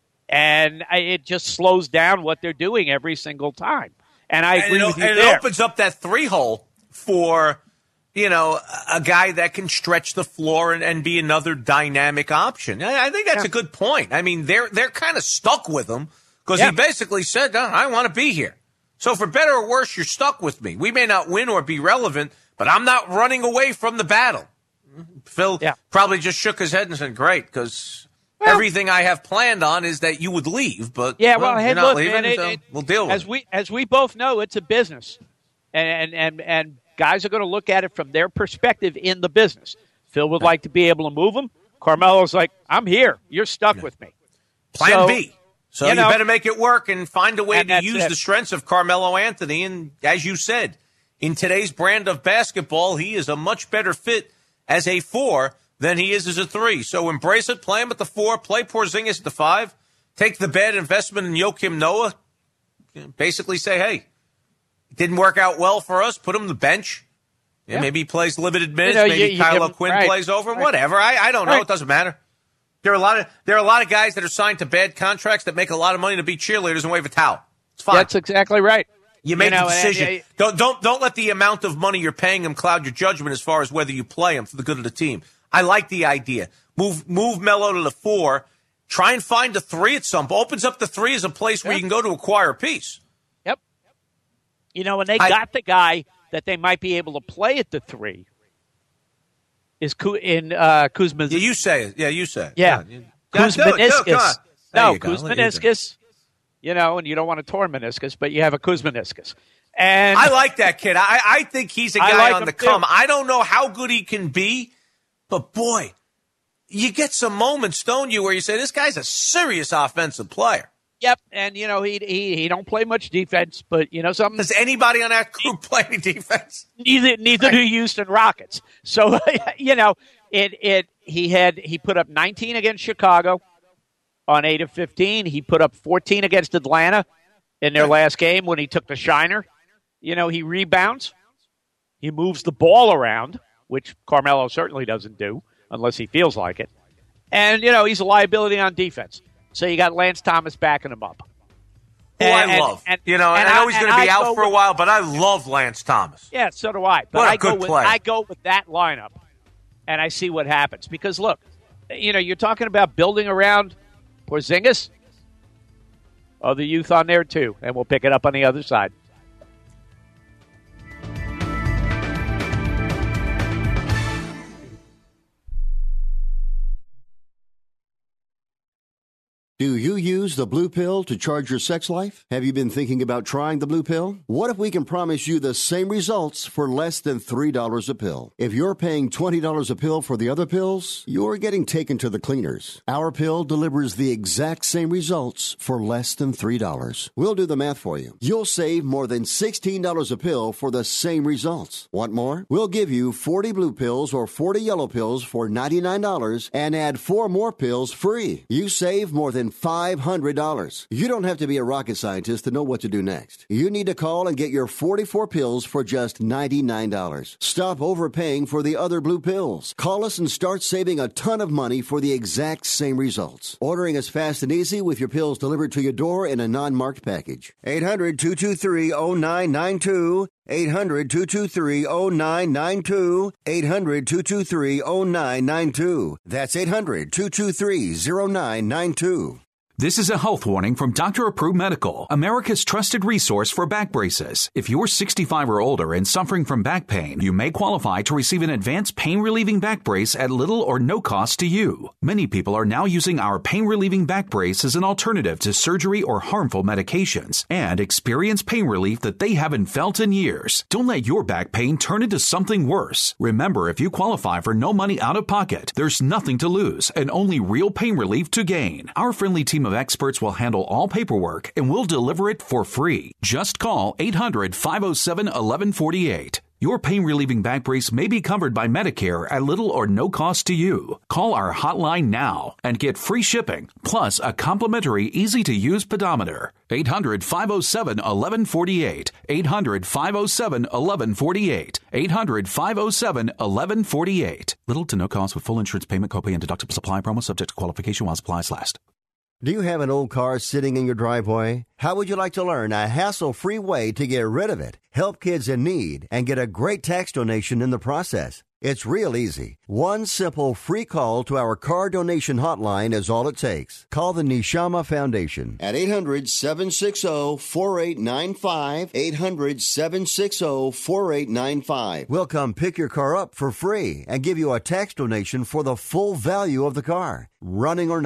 And it just slows down what they're doing every single time. And I agree and it, with you and there. it opens up that three hole for, you know, a guy that can stretch the floor and, and be another dynamic option. I, I think that's yeah. a good point. I mean, they're they're kind of stuck with him because yeah. he basically said, oh, I want to be here. So for better or worse, you're stuck with me. We may not win or be relevant, but I'm not running away from the battle. Phil yeah. probably just shook his head and said, great, because well, everything I have planned on is that you would leave, but yeah, well, well hey, you're not look, leaving, man, it, so it, we'll deal with as it. we as we both know, it's a business, and and and guys are going to look at it from their perspective in the business. Phil would like to be able to move him. Carmelo's like, I'm here. You're stuck yeah. with me. Plan so, B. So you, you know, better make it work and find a way to use it. the strengths of Carmelo Anthony. And as you said, in today's brand of basketball, he is a much better fit as a four than he is as a three. So embrace it, play him at the four, play Porzingis at the five, take the bad investment in Joakim Noah, basically say, hey, it didn't work out well for us, put him on the bench. Yeah, yeah. Maybe he plays limited minutes, you know, maybe you, you Kylo him, Quinn right, plays over, right. whatever. I, I don't know. Right. It doesn't matter. There are a lot of there are a lot of guys that are signed to bad contracts that make a lot of money to be cheerleaders and wave a towel. It's fine. That's exactly right. You make you know, the decision. And, and, don't don't don't let the amount of money you're paying him cloud your judgment as far as whether you play him for the good of the team. I like the idea. Move move Melo to the four. Try and find a three at some point. Opens up the three as a place where yep. you can go to acquire a piece. Yep. You know, when they I, got the guy that they might be able to play at the three is in uh, Kuzma. Yeah, you say it. Yeah, you say it. Yeah. yeah. Kuzminskas. No, you Kuzminskas. You know, and you don't want to torn meniscus, but you have a Kuzminskas. And I like that kid. I, I think he's a guy like on the too. come. I don't know how good he can be, but boy, you get some moments, don't you, where you say, this guy's a serious offensive player. Yep, and, you know, he he he don't play much defense, but, you know, something. Does anybody on that group play any defense? Neither neither right. do Houston Rockets. So, you know, it it he had he put up nineteen against Chicago on eight of fifteen. He put up fourteen against Atlanta in their last game when he took the shiner. You know, he rebounds. He moves the ball around, which Carmelo certainly doesn't do unless he feels like it. And, you know, he's a liability on defense. So you got Lance Thomas backing him up. Who and, I love. And, and, you know, and I know he's going to be I out for with, a while, but I love Lance Thomas. Yeah, so do I. But what a I good go with, player. I go with that lineup, and I see what happens. Because, look, you know, you're talking about building around Porzingis. Other youth on there, too. And we'll pick it up on the other side. Do you use the blue pill to charge your sex life? Have you been thinking about trying the blue pill? What if we can promise you the same results for less than three dollars a pill? If you're paying twenty dollars a pill for the other pills, you're getting taken to the cleaners. Our pill delivers the exact same results for less than three dollars. We'll do the math for you. You'll save more than sixteen dollars a pill for the same results. Want more? We'll give you forty blue pills or forty yellow pills for ninety-nine dollars and add four more pills free. You save more than five hundred dollars. You don't have to be a rocket scientist to know what to do next. You need to call and get your forty-four pills for just ninety-nine dollars. Stop overpaying for the other blue pills. Call us and start saving a ton of money for the exact same results. Ordering is fast and easy with your pills delivered to your door in a non-marked package. eight hundred, two two three, zero nine nine two. eight hundred, two two three, zero nine nine two. eight hundred, two two three, zero nine nine two. That's eight hundred, two two three, zero nine nine two. This is a health warning from Doctor Approved Medical, America's trusted resource for back braces. If you're sixty-five or older and suffering from back pain, you may qualify to receive an advanced pain-relieving back brace at little or no cost to you. Many people are now using our pain-relieving back brace as an alternative to surgery or harmful medications and experience pain relief that they haven't felt in years. Don't let your back pain turn into something worse. Remember, if you qualify for no money out of pocket, there's nothing to lose and only real pain relief to gain. Our friendly team of experts will handle all paperwork and will deliver it for free. Just call eight hundred, five oh seven, eleven forty-eight. Your pain-relieving back brace may be covered by Medicare at little or no cost to you. Call our hotline now and get free shipping, plus a complimentary easy-to-use pedometer. eight hundred, five oh seven, eleven forty-eight. eight hundred, five oh seven, eleven forty-eight. eight hundred, five oh seven, eleven forty-eight. Little to no cost with full insurance payment, copay, and deductible supply promo subject to qualification while supplies last. Do you have an old car sitting in your driveway? How would you like to learn a hassle-free way to get rid of it, help kids in need, and get a great tax donation in the process? It's real easy. One simple free call to our car donation hotline is all it takes. Call the Neshama Foundation at eight hundred, seven six zero, four eight nine five, eight hundred, seven six zero, four eight nine five. We'll come pick your car up for free and give you a tax donation for the full value of the car, running or not.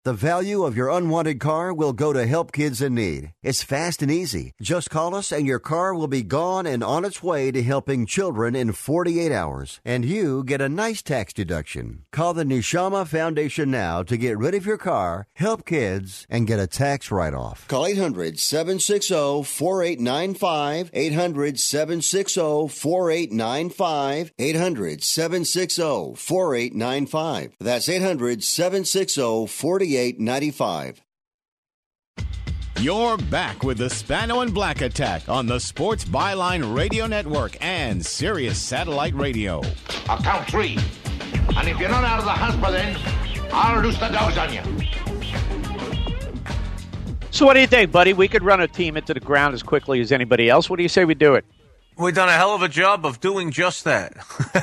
The value of your unwanted car will go to help kids in need. It's fast and easy. Just call us and your car will be gone and on its way to helping children in forty-eight hours. And you get a nice tax deduction. Call the Neshama Foundation now to get rid of your car, help kids, and get a tax write-off. Call eight hundred, seven six zero, four eight nine five, eight hundred, seven six zero, four eight nine five, eight hundred, seven six zero, four eight nine five. That's eight hundred, seven six zero, four eight nine five. You're back with the Spano and Black Attack on the Sports Byline Radio Network and Sirius Satellite Radio. I'll count three. And if you're not out of the house by then, I'll loose the dogs on you. So what do you think, buddy? We could run a team into the ground as quickly as anybody else. What do you say we do it? We've done a hell of a job of doing just that.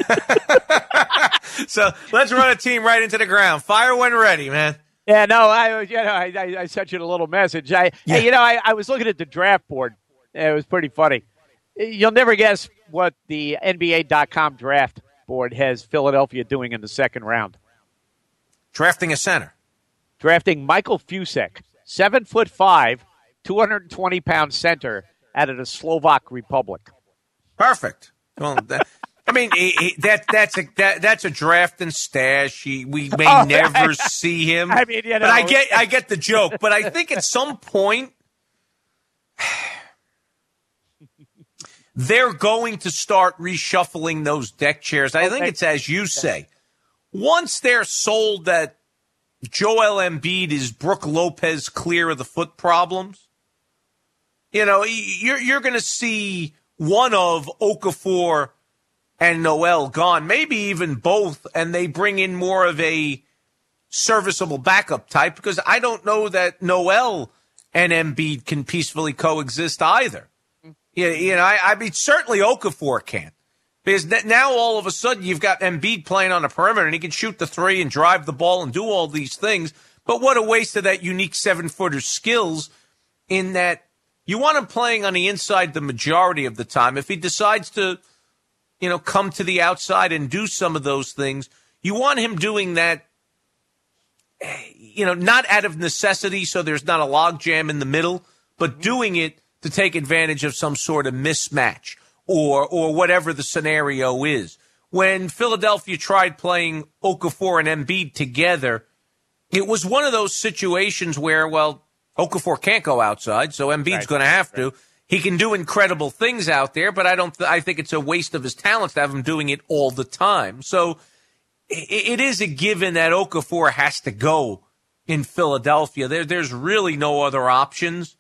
So let's run a team right into the ground. Fire when ready, man. Yeah, no, I you know I, I, I sent you a little message. I, yeah. Hey, you know, I, I was looking at the draft board. It was pretty funny. You'll never guess what the N B A dot com draft board has Philadelphia doing in the second round. Drafting a center. Drafting Michael Fusek, seven foot five, two hundred twenty pound center out of the Slovak Republic. Perfect. Well, that, I mean, he, he, that that's a that, that's a draft and stash. He, we may oh, never I, see him. I mean, you know, but I get I get the joke. But I think at some point they're going to start reshuffling those deck chairs. I okay. think it's as you say. Once they're sold that Joel Embiid is Brook Lopez clear of the foot problems, you know, you're you're going to see one of Okafor and Noel gone, maybe even both, and they bring in more of a serviceable backup type, because I don't know that Noel and Embiid can peacefully coexist either. You, you know, I, I mean, certainly Okafor can't, because now all of a sudden you've got Embiid playing on the perimeter, and he can shoot the three and drive the ball and do all these things, but what a waste of that unique seven-footer skills in that you want him playing on the inside the majority of the time. If he decides to, you know, come to the outside and do some of those things, you want him doing that, you know, not out of necessity so there's not a logjam in the middle, but doing it to take advantage of some sort of mismatch or or whatever the scenario is. When Philadelphia tried playing Okafor and Embiid together, it was one of those situations where, well, Okafor can't go outside, so Embiid's right. going to have to. Right. He can do incredible things out there, but I don't. Th- I think it's a waste of his talents to have him doing it all the time. So it, it is a given that Okafor has to go in Philadelphia. There, there's really no other options.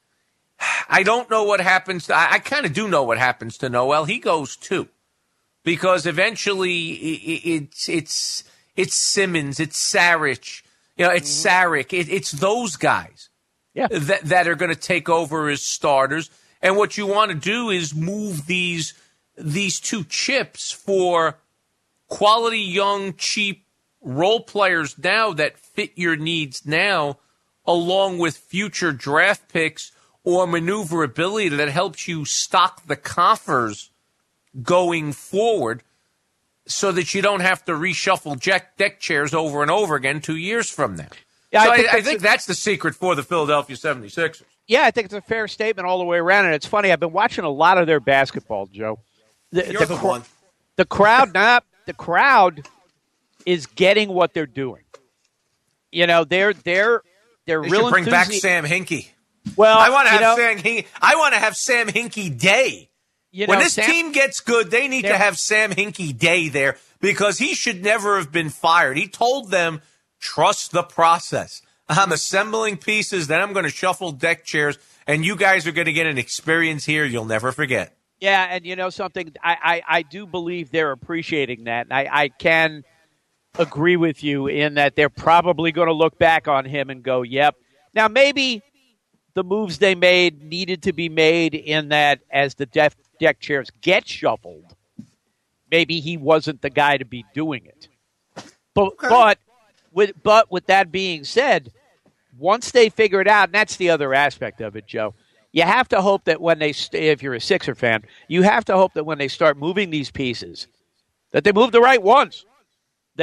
I don't know what happens. To, I, I kind of do know what happens to Noel. He goes too, because eventually it, it, it's it's it's Simmons, it's Saric, you know, it's mm-hmm. Saric, it, it's those guys. Yeah. That, that are going to take over as starters. And what you want to do is move these these two chips for quality, young, cheap role players now that fit your needs now, along with future draft picks or maneuverability that helps you stock the coffers going forward so that you don't have to reshuffle deck, deck chairs over and over again two years from now. Yeah, so I think, I, I think a, that's the secret for the Philadelphia seventy-sixers. Yeah, I think it's a fair statement all the way around. And it's funny, I've been watching a lot of their basketball, Joe. The, You're the, the one. The crowd, not the crowd, is getting what they're doing. You know, they're they're they're they real. Should bring enthusi- back Sam Hinkie. Well, I want to have know, Sam. Hinkie. I want to have Sam Hinkie Day. You know, when this Sam, team gets good, they need to have Sam Hinkie Day there, because he should never have been fired. He told them, trust the process. I'm assembling pieces, then I'm going to shuffle deck chairs, and you guys are going to get an experience here you'll never forget. Yeah, and you know something, I, I, I do believe they're appreciating that. And I, I can agree with you in that they're probably going to look back on him and go, yep. Now, maybe the moves they made needed to be made in that as the deck, deck chairs get shuffled, maybe he wasn't the guy to be doing it. But, okay. but With, but with that being said, once they figure it out, and that's the other aspect of it, Joe, you have to hope that when they, st- if you're a Sixer fan, you have to hope that when they start moving these pieces, that they move the right ones. That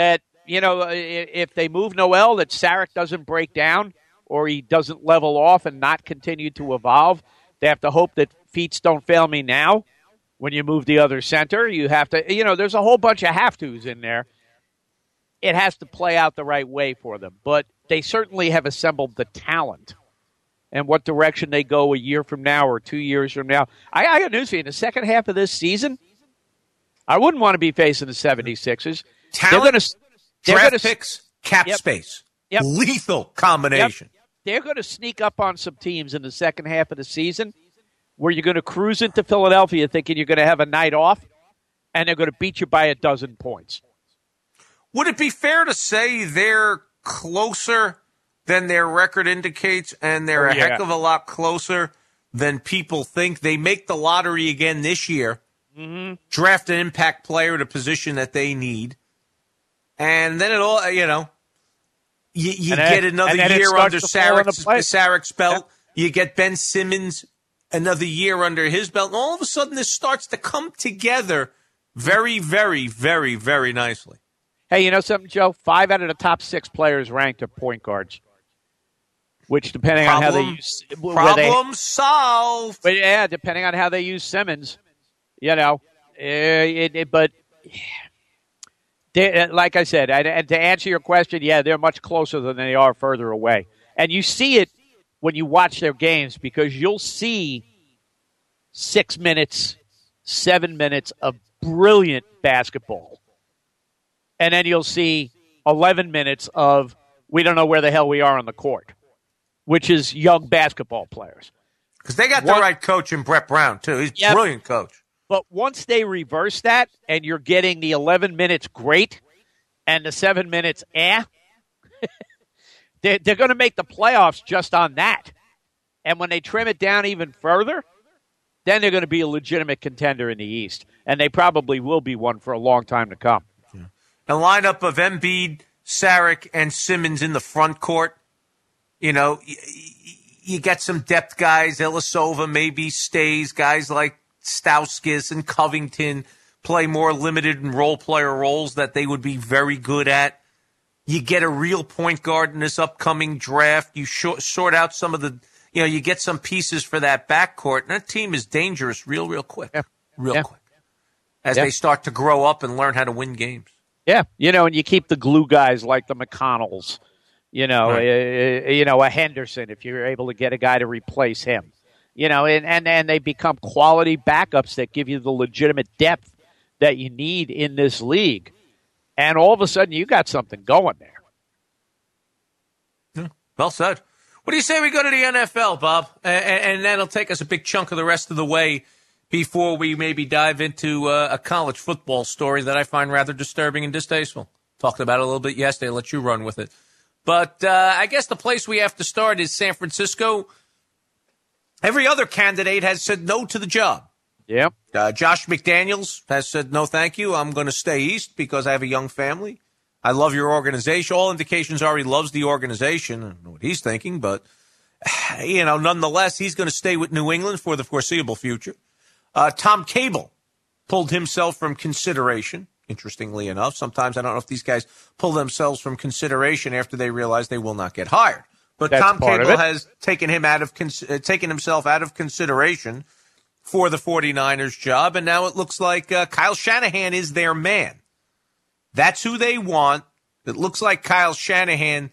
you know, if they move Noel, that Sarek doesn't break down or he doesn't level off and not continue to evolve. They have to hope that feats don't fail me now. When you move the other center, you have to, you know, there's a whole bunch of have-tos in there. It has to play out the right way for them. But they certainly have assembled the talent. And what direction they go a year from now or two years from now. I, I got news for you. In the second half of this season, I wouldn't want to be facing the seventy-sixers. Talent, they're gonna, they're draft gonna, picks, cap yep, space. Yep. Lethal combination. Yep. They're going to sneak up on some teams in the second half of the season where you're going to cruise into Philadelphia thinking you're going to have a night off, and they're going to beat you by a dozen points. Would it be fair to say they're closer than their record indicates, and they're oh, a yeah. heck of a lot closer than people think? They make the lottery again this year, mm-hmm. draft an impact player at a position that they need, and then it all, you know, you, you then, get another year under Sarek's, Sarek's belt. Yeah. You get Ben Simmons another year under his belt, and all of a sudden this starts to come together very, very, very, very nicely. Hey, you know something, Joe? Five out of the top six players ranked are point guards, which depending problem, on how they use problem they, solved. But yeah, depending on how they use Simmons, you know, it, it, but they, like I said, and to answer your question, yeah, they're much closer than they are further away, and you see it when you watch their games, because you'll see six minutes, seven minutes of brilliant basketball. And then you'll see eleven minutes of we don't know where the hell we are on the court, which is young basketball players. Because they got the One, right coach in Brett Brown, too. He's a yep. brilliant coach. But once they reverse that and you're getting the eleven minutes great and the seven minutes eh, They're, they're going to make the playoffs just on that. And when they trim it down even further, then they're going to be a legitimate contender in the East. And they probably will be one for a long time to come. Yeah. A lineup of Embiid, Sarek, and Simmons in the front court. You know, you, you get some depth guys. Ilyasova maybe stays. Guys like Stauskas and Covington play more limited and role player roles that they would be very good at. You get a real point guard in this upcoming draft. You short, sort out some of the, you know, you get some pieces for that backcourt. And that team is dangerous real, real quick. Yeah. Real yeah. quick. As yeah. they start to grow up and learn how to win games. Yeah. You know, and you keep the glue guys like the McConnells, you know, right. uh, you know, a Henderson, if you're able to get a guy to replace him, you know, and, and, and they become quality backups that give you the legitimate depth that you need in this league. And all of a sudden, you got something going there. Yeah, well said. What do you say we go to the N F L, Bob? And, and that'll take us a big chunk of the rest of the way before we maybe dive into uh, a college football story that I find rather disturbing and distasteful. Talked about it a little bit yesterday. I'll let you run with it. But uh, I guess the place we have to start is San Francisco. Every other candidate has said no to the job. Yeah. Uh, Josh McDaniels has said, no, thank you. I'm going to stay east because I have a young family. I love your organization. All indications are he loves the organization. I don't know what he's thinking, but, you know, nonetheless, he's going to stay with New England for the foreseeable future. Uh, Tom Cable pulled himself from consideration, interestingly enough. Sometimes I don't know if these guys pull themselves from consideration after they realize they will not get hired. But That's Tom Cable has has taken him out of cons- uh, taken himself out of consideration for the 49ers job, and now it looks like uh, Kyle Shanahan is their man. That's who they want. It looks like Kyle Shanahan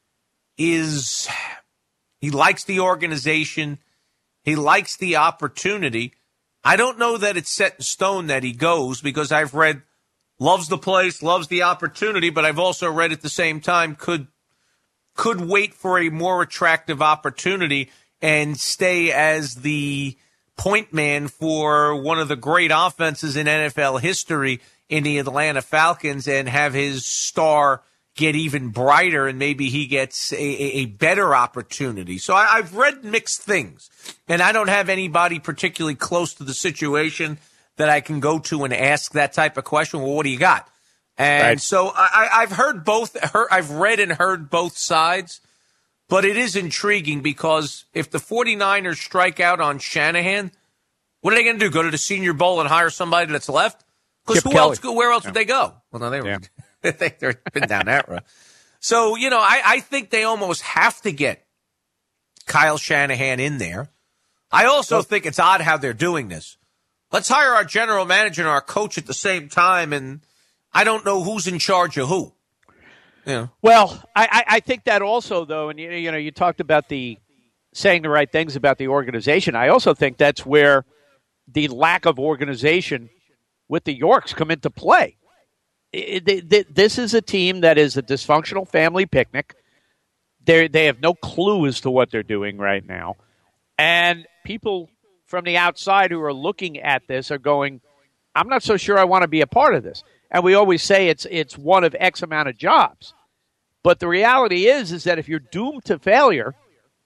is, he likes the organization. He likes the opportunity. I don't know that it's set in stone that he goes, because I've read loves the place, loves the opportunity, but I've also read at the same time could could wait for a more attractive opportunity and stay as the point man for one of the great offenses in N F L history in the Atlanta Falcons and have his star get even brighter, and maybe he gets a, a better opportunity. So I, I've read mixed things, and I don't have anybody particularly close to the situation that I can go to and ask that type of question. Well, what do you got? And right. so I, I've heard both. Heard, I've read and heard both sides, but it is intriguing because if the 49ers strike out on Shanahan, what are they going to do? Go to the Senior Bowl and hire somebody that's left? Because who Kelly. else? Where else yeah. would they go? Well, no, they were. Yeah. I think they've been down that road. So, you know, I, I think they almost have to get Kyle Shanahan in there. I also well, think it's odd how they're doing this. Let's hire our general manager and our coach at the same time, and I don't know who's in charge of who. Yeah. Well, I, I think that also, though, and you, you know, you talked about the saying the right things about the organization. I also think that's where the lack of organization with the Yorks come into play. It, it, it, this is a team that is a dysfunctional family picnic. They they have no clue as to what they're doing right now. And people from the outside who are looking at this are going, I'm not so sure I want to be a part of this. And we always say it's it's one of X amount of jobs. But the reality is, is that if you're doomed to failure,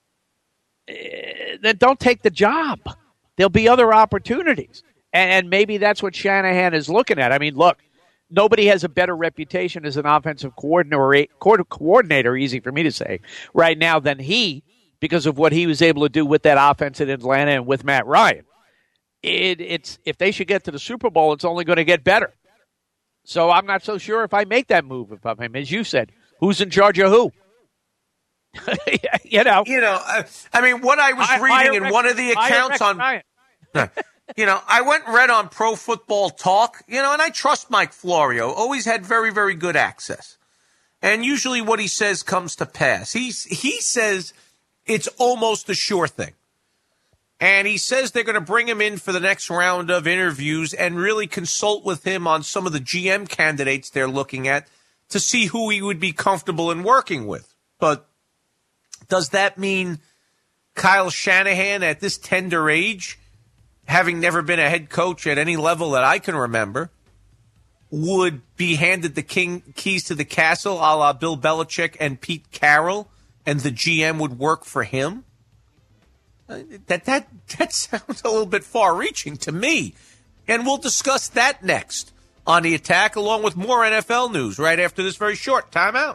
then don't take the job. There'll be other opportunities. And maybe that's what Shanahan is looking at. I mean, look, nobody has a better reputation as an offensive coordinator, coordinator, easy for me to say, right now than he, because of what he was able to do with that offense in Atlanta and with Matt Ryan. It, it's if they should get to the Super Bowl, it's only going to get better. So I'm not so sure if I make that move if I'm him. As you said, who's in charge of who? you know, you know. Uh, I mean, what I was I, reading I in one of the accounts on, you know, I went and read on Pro Football Talk. You know, and I trust Mike Florio. Always had very, very good access, and usually what he says comes to pass. He's he says it's almost a sure thing, and he says they're going to bring him in for the next round of interviews and really consult with him on some of the G M candidates they're looking at to see who he would be comfortable in working with, but. Does that mean Kyle Shanahan at this tender age, having never been a head coach at any level that I can remember, would be handed the king keys to the castle a la Bill Belichick and Pete Carroll, and the G M would work for him? That that that sounds a little bit far-reaching to me. And we'll discuss that next on The Attack, along with more N F L news right after this very short timeout.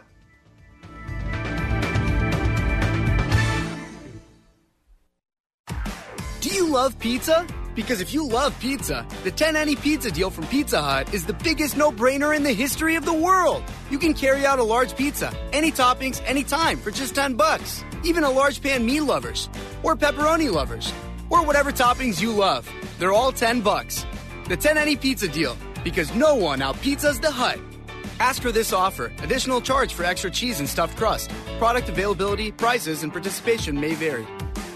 Do you love pizza? Because if you love pizza, the ten any pizza deal from Pizza Hut is the biggest no-brainer in the history of the world. You can carry out a large pizza, any toppings, anytime for just ten bucks. Even a large pan meat lovers, or pepperoni lovers, or whatever toppings you love. They're all ten bucks. The ten any pizza deal, because no one out-pizzas the Hut. Ask for this offer. Additional charge for extra cheese and stuffed crust. Product availability, prices, and participation may vary.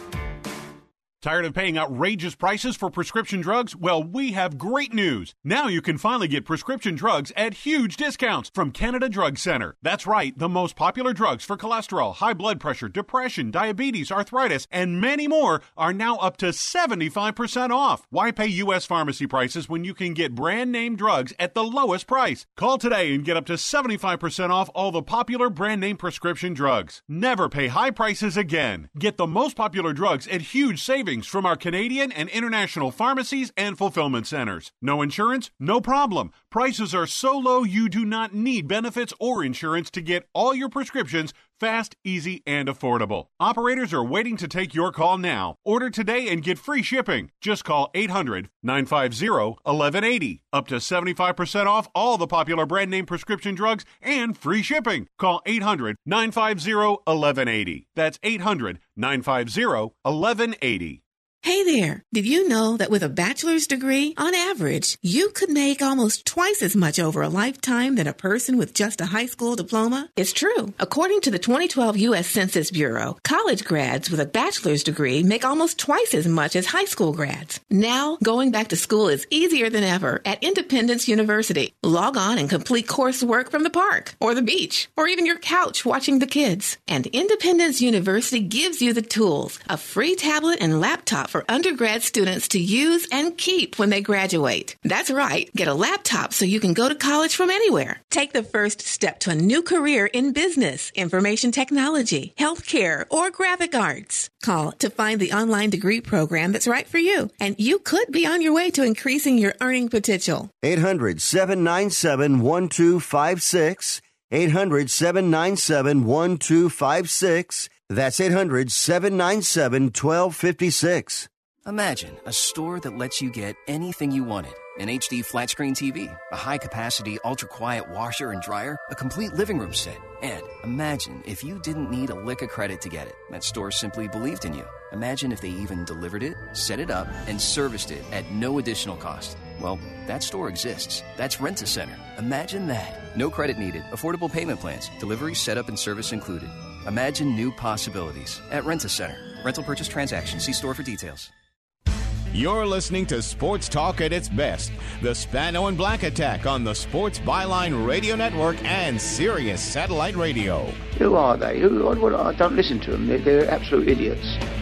Tired of paying outrageous prices for prescription drugs? Well, we have great news. Now you can finally get prescription drugs at huge discounts from Canada Drug Center. That's right, the most popular drugs for cholesterol, high blood pressure, depression, diabetes, arthritis, and many more are now up to seventy-five percent off. Why pay U S pharmacy prices when you can get brand name drugs at the lowest price? Call today and get up to seventy-five percent off all the popular brand name prescription drugs. Never pay high prices again. Get the most popular drugs at huge savings from our Canadian and international pharmacies and fulfillment centers. No insurance? No problem. Prices are so low you do not need benefits or insurance to get all your prescriptions fast, easy, and affordable. Operators are waiting to take your call now. Order today and get free shipping. Just call eight hundred, nine five zero, one one eight zero. Up to seventy-five percent off all the popular brand name prescription drugs and free shipping. Call eight hundred, nine five zero, one one eight zero. That's eight hundred, nine five zero, one one eight zero. Hey there! Did you know that with a bachelor's degree, on average, you could make almost twice as much over a lifetime than a person with just a high school diploma? It's true. According to the twenty twelve U S Census Bureau, college grads with a bachelor's degree make almost twice as much as high school grads. Now, going back to school is easier than ever at Independence University. Log on and complete coursework from the park, or the beach, or even your couch watching the kids. And Independence University gives you the tools, a free tablet and laptop for undergrad students to use and keep when they graduate. That's right. Get a laptop so you can go to college from anywhere. Take the first step to a new career in business, information technology, healthcare, or graphic arts. Call to find the online degree program that's right for you, and you could be on your way to increasing your earning potential. eight hundred, seven nine seven, one two five six. eight hundred, seven nine seven, one two five six. That's eight hundred, seven nine seven, one two five six. Imagine a store that lets you get anything you wanted, an H D flat screen T V, a high-capacity, ultra-quiet washer and dryer, a complete living room set. And imagine if you didn't need a lick of credit to get it. That store simply believed in you. Imagine if they even delivered it, set it up, and serviced it at no additional cost. Well, that store exists. That's Rent-A-Center. Imagine that. No credit needed. Affordable payment plans. Delivery, setup, and service included. Imagine new possibilities at Rent-A-Center. Rental purchase transaction. See store for details. You're listening to Sports Talk at its best. The Spano and Black Attack on the Sports Byline Radio Network and Sirius Satellite Radio. Who are they? Who? What, I don't listen to them. They're, they're absolute idiots.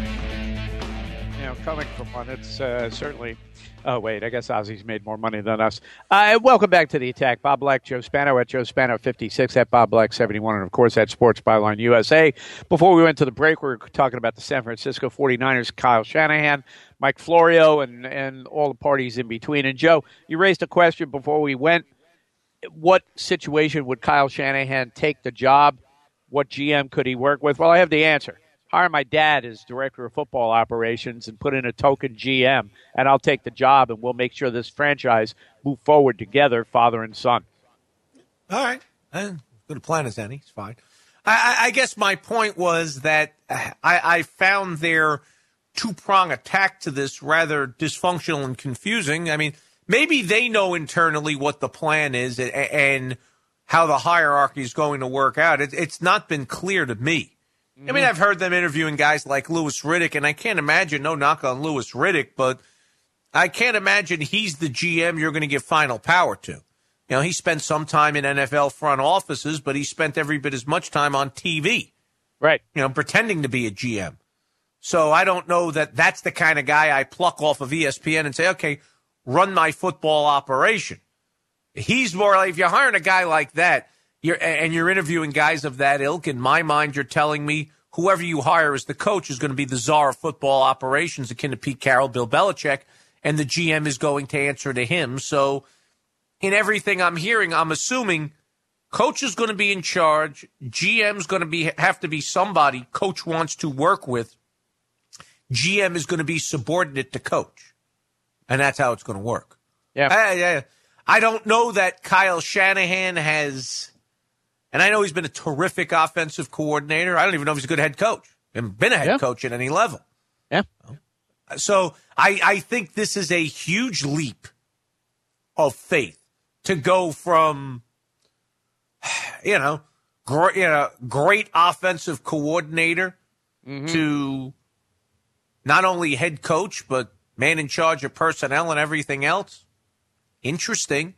You know, coming from one, it's uh, certainly... Oh, wait, I guess Ozzy's made more money than us. Uh, welcome back to the attack. Bob Black, Joe Spano at Joe Spano fifty-six, at Bob Black seventy-one, and, of course, at Sports Byline U S A. Before we went to the break, we were talking about the San Francisco forty-niners, Kyle Shanahan, Mike Florio, and, and all the parties in between. And, Joe, you raised a question before we went. What situation would Kyle Shanahan take the job? What G M could he work with? Well, I have the answer. Hire my dad as director of football operations and put in a token G M, and I'll take the job, and we'll make sure this franchise move forward together, father and son. All right. Eh, good a plan as any. It's fine. I, I guess my point was that I, I found their two-prong attack to this rather dysfunctional and confusing. I mean, maybe they know internally what the plan is and, and how the hierarchy is going to work out. It, it's not been clear to me. I mean, I've heard them interviewing guys like Louis Riddick, and I can't imagine, no knock on Louis Riddick, but I can't imagine he's the G M you're going to give final power to. You know, he spent some time in N F L front offices, but he spent every bit as much time on T V. Right. You know, pretending to be a G M. So I don't know that that's the kind of guy I pluck off of E S P N and say, okay, run my football operation. He's more like, if you're hiring a guy like that, You're, and you're interviewing guys of that ilk, in my mind, you're telling me whoever you hire as the coach is going to be the czar of football operations, akin to Pete Carroll, Bill Belichick, and the G M is going to answer to him. So in everything I'm hearing, I'm assuming coach is going to be in charge, G M's going to be have to be somebody coach wants to work with, G M is going to be subordinate to coach, and that's how it's going to work. Yeah. I, I, I don't know that Kyle Shanahan has... And I know he's been a terrific offensive coordinator. I don't even know if he's a good head coach. And been a head yeah. coach at any level. Yeah. So I, I think this is a huge leap of faith to go from, you know, great, you know, great offensive coordinator mm-hmm. to not only head coach, but man in charge of personnel and everything else. Interesting.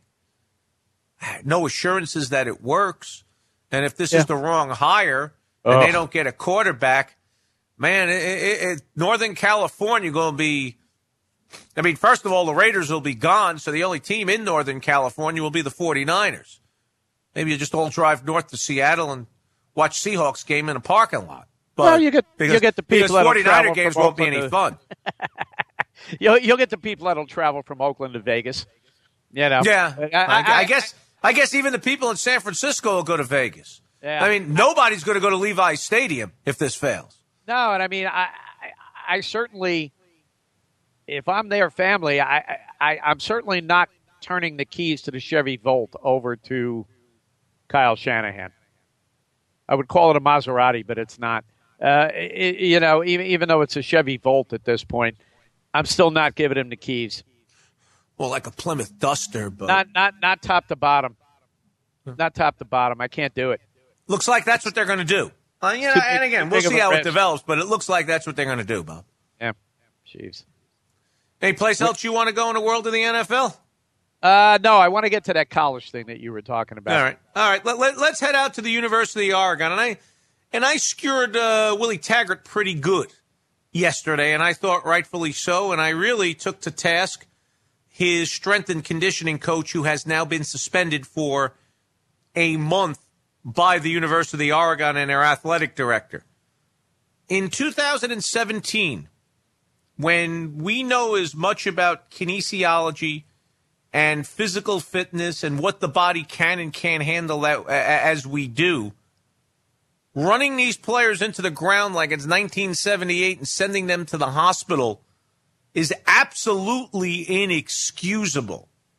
No assurances that it works. And if this yeah. is the wrong hire and oh. they don't get a quarterback, man, it, it, it, Northern California going to be – I mean, first of all, the Raiders will be gone, so the only team in Northern California will be the forty-niners. Maybe you just all drive north to Seattle and watch Seahawks game in a parking lot. But well, you get, because, you'll get the people because forty-niner travel games from won't be Oakland any to, fun. you'll, you'll get the people that will travel from Oakland to Vegas. You know. Yeah, I, I, I, I guess – I guess even the people in San Francisco will go to Vegas. Yeah. I mean, nobody's going to go to Levi's Stadium if this fails. No, and I mean, I, I, I certainly, if I'm their family, I, I, I'm certainly not turning the keys to the Chevy Volt over to Kyle Shanahan. I would call it a Maserati, but it's not. Uh, it, you know, even even though it's a Chevy Volt at this point, I'm still not giving him the keys. Well, like a Plymouth Duster, but not not not top to bottom, not top to bottom. I can't do it. Looks like that's what they're going to do. Uh, yeah, big, and again, we'll see how it develops, but it looks like that's what they're going to do, Bob. Yeah, jeez. Any place else you want to go in the world of the N F L? Uh, no, I want to get to that college thing that you were talking about. All right, all right. Let, let, let's head out to the University of Oregon, and I and I skewered uh, Willie Taggart pretty good yesterday, and I thought rightfully so, and I really took to task his strength and conditioning coach, who has now been suspended for a month by the University of Oregon and their athletic director. In two thousand seventeen, when we know as much about kinesiology and physical fitness and what the body can and can't handle that, as we do, running these players into the ground like it's nineteen seventy-eight and sending them to the hospital is absolutely inexcusable.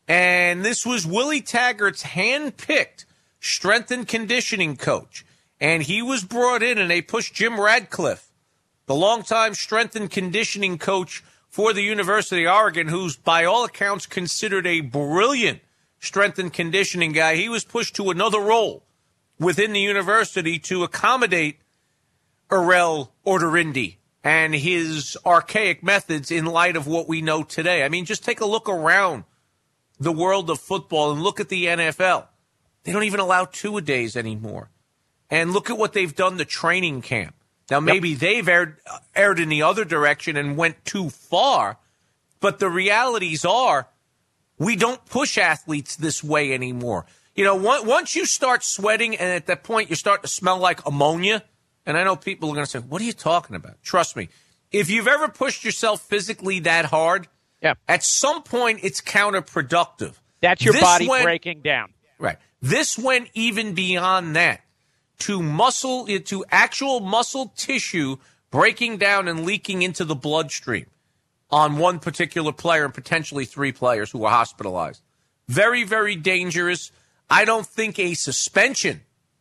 And this was Willie Taggart's hand-picked strength and conditioning coach. And he was brought in, and they pushed Jim Radcliffe, the longtime strength and conditioning coach for the University of Oregon, who's by all accounts considered a brilliant strength and conditioning guy. He was pushed to another role within the university to accommodate Errol Orderindi and his archaic methods in light of what we know today. I mean, just take a look around the world of football and look at the N F L. They don't even allow two-a-days anymore. And look at what they've done to training camp. Now, maybe yep. they've erred, erred in the other direction and went too far, but the realities are we don't push athletes this way anymore. You know, once you start sweating and at that point you start to smell like ammonia, and I know people are going to say, what are you talking about? Trust me, if you've ever pushed yourself physically that hard, yep. at some point it's counterproductive. That's your this body went, breaking down. Right. This went even beyond that. To muscle, to actual muscle tissue breaking down and leaking into the bloodstream on one particular player and potentially three players who were hospitalized. Very, very dangerous. I don't think a suspension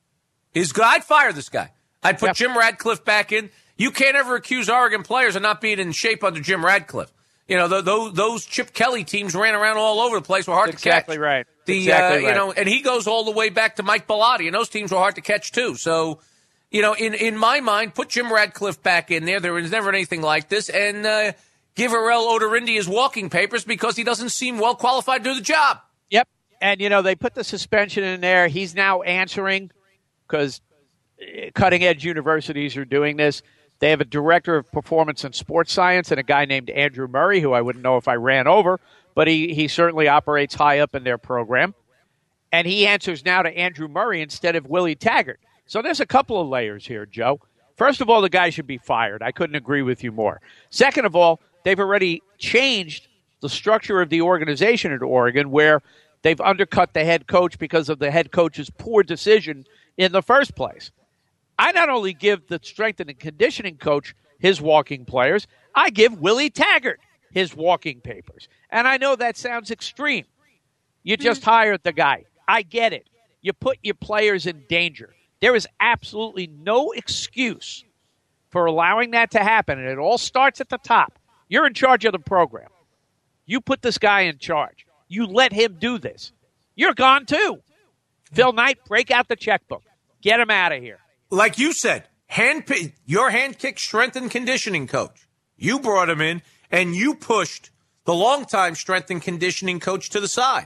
is good. I'd fire this guy. I'd put yep. Jim Radcliffe back in. You can't ever accuse Oregon players of not being in shape under Jim Radcliffe. You know, those, those Chip Kelly teams ran around all over the place, were hard That's to catch. Exactly right. The, exactly uh, right. You know, and he goes all the way back to Mike Bellotti, and those teams were hard to catch too. So, you know, in, in my mind, put Jim Radcliffe back in there. There was never anything like this, and uh, give Errol Orderindi his walking papers because he doesn't seem well qualified to do the job. Yep, and you know they put the suspension in there. He's now answering because cutting edge universities are doing this. They have a director of performance and sports science and a guy named Andrew Murray, who I wouldn't know if I ran over, but he, he certainly operates high up in their program. And he answers now to Andrew Murray instead of Willie Taggart. So there's a couple of layers here, Joe. First of all, the guy should be fired. I couldn't agree with you more. Second of all, they've already changed the structure of the organization at Oregon where they've undercut the head coach because of the head coach's poor decision in the first place. I not only give the strength and conditioning coach his walking players, I give Willie Taggart his walking papers. And I know that sounds extreme. You just hired the guy. I get it. You put your players in danger. There is absolutely no excuse for allowing that to happen, and it all starts at the top. You're in charge of the program. You put this guy in charge. You let him do this. You're gone too. Phil Knight, break out the checkbook. Get him out of here. Like you said, hand your hand-picked strength and conditioning coach. You brought him in, and you pushed the longtime strength and conditioning coach to the side.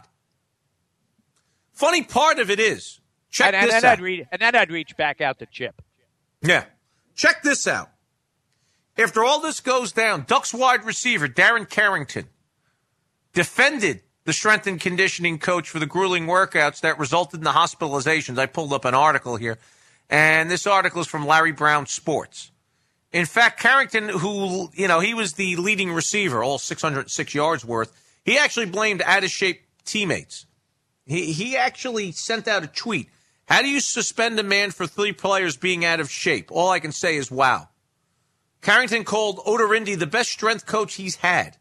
Funny part of it is, check and, this and, and out. I'd read, and then I'd reach back out to Chip. Yeah. Check this out. After all this goes down, Ducks wide receiver Darren Carrington defended the strength and conditioning coach for the grueling workouts that resulted in the hospitalizations. I pulled up an article here. And this article is from Larry Brown Sports. In fact, Carrington, who, you know, he was the leading receiver, all six hundred six yards worth, he actually blamed out-of-shape teammates. He he actually sent out a tweet. How do you suspend a man for three players being out of shape? All I can say is, wow. Carrington called Orderindi the best strength coach he's had.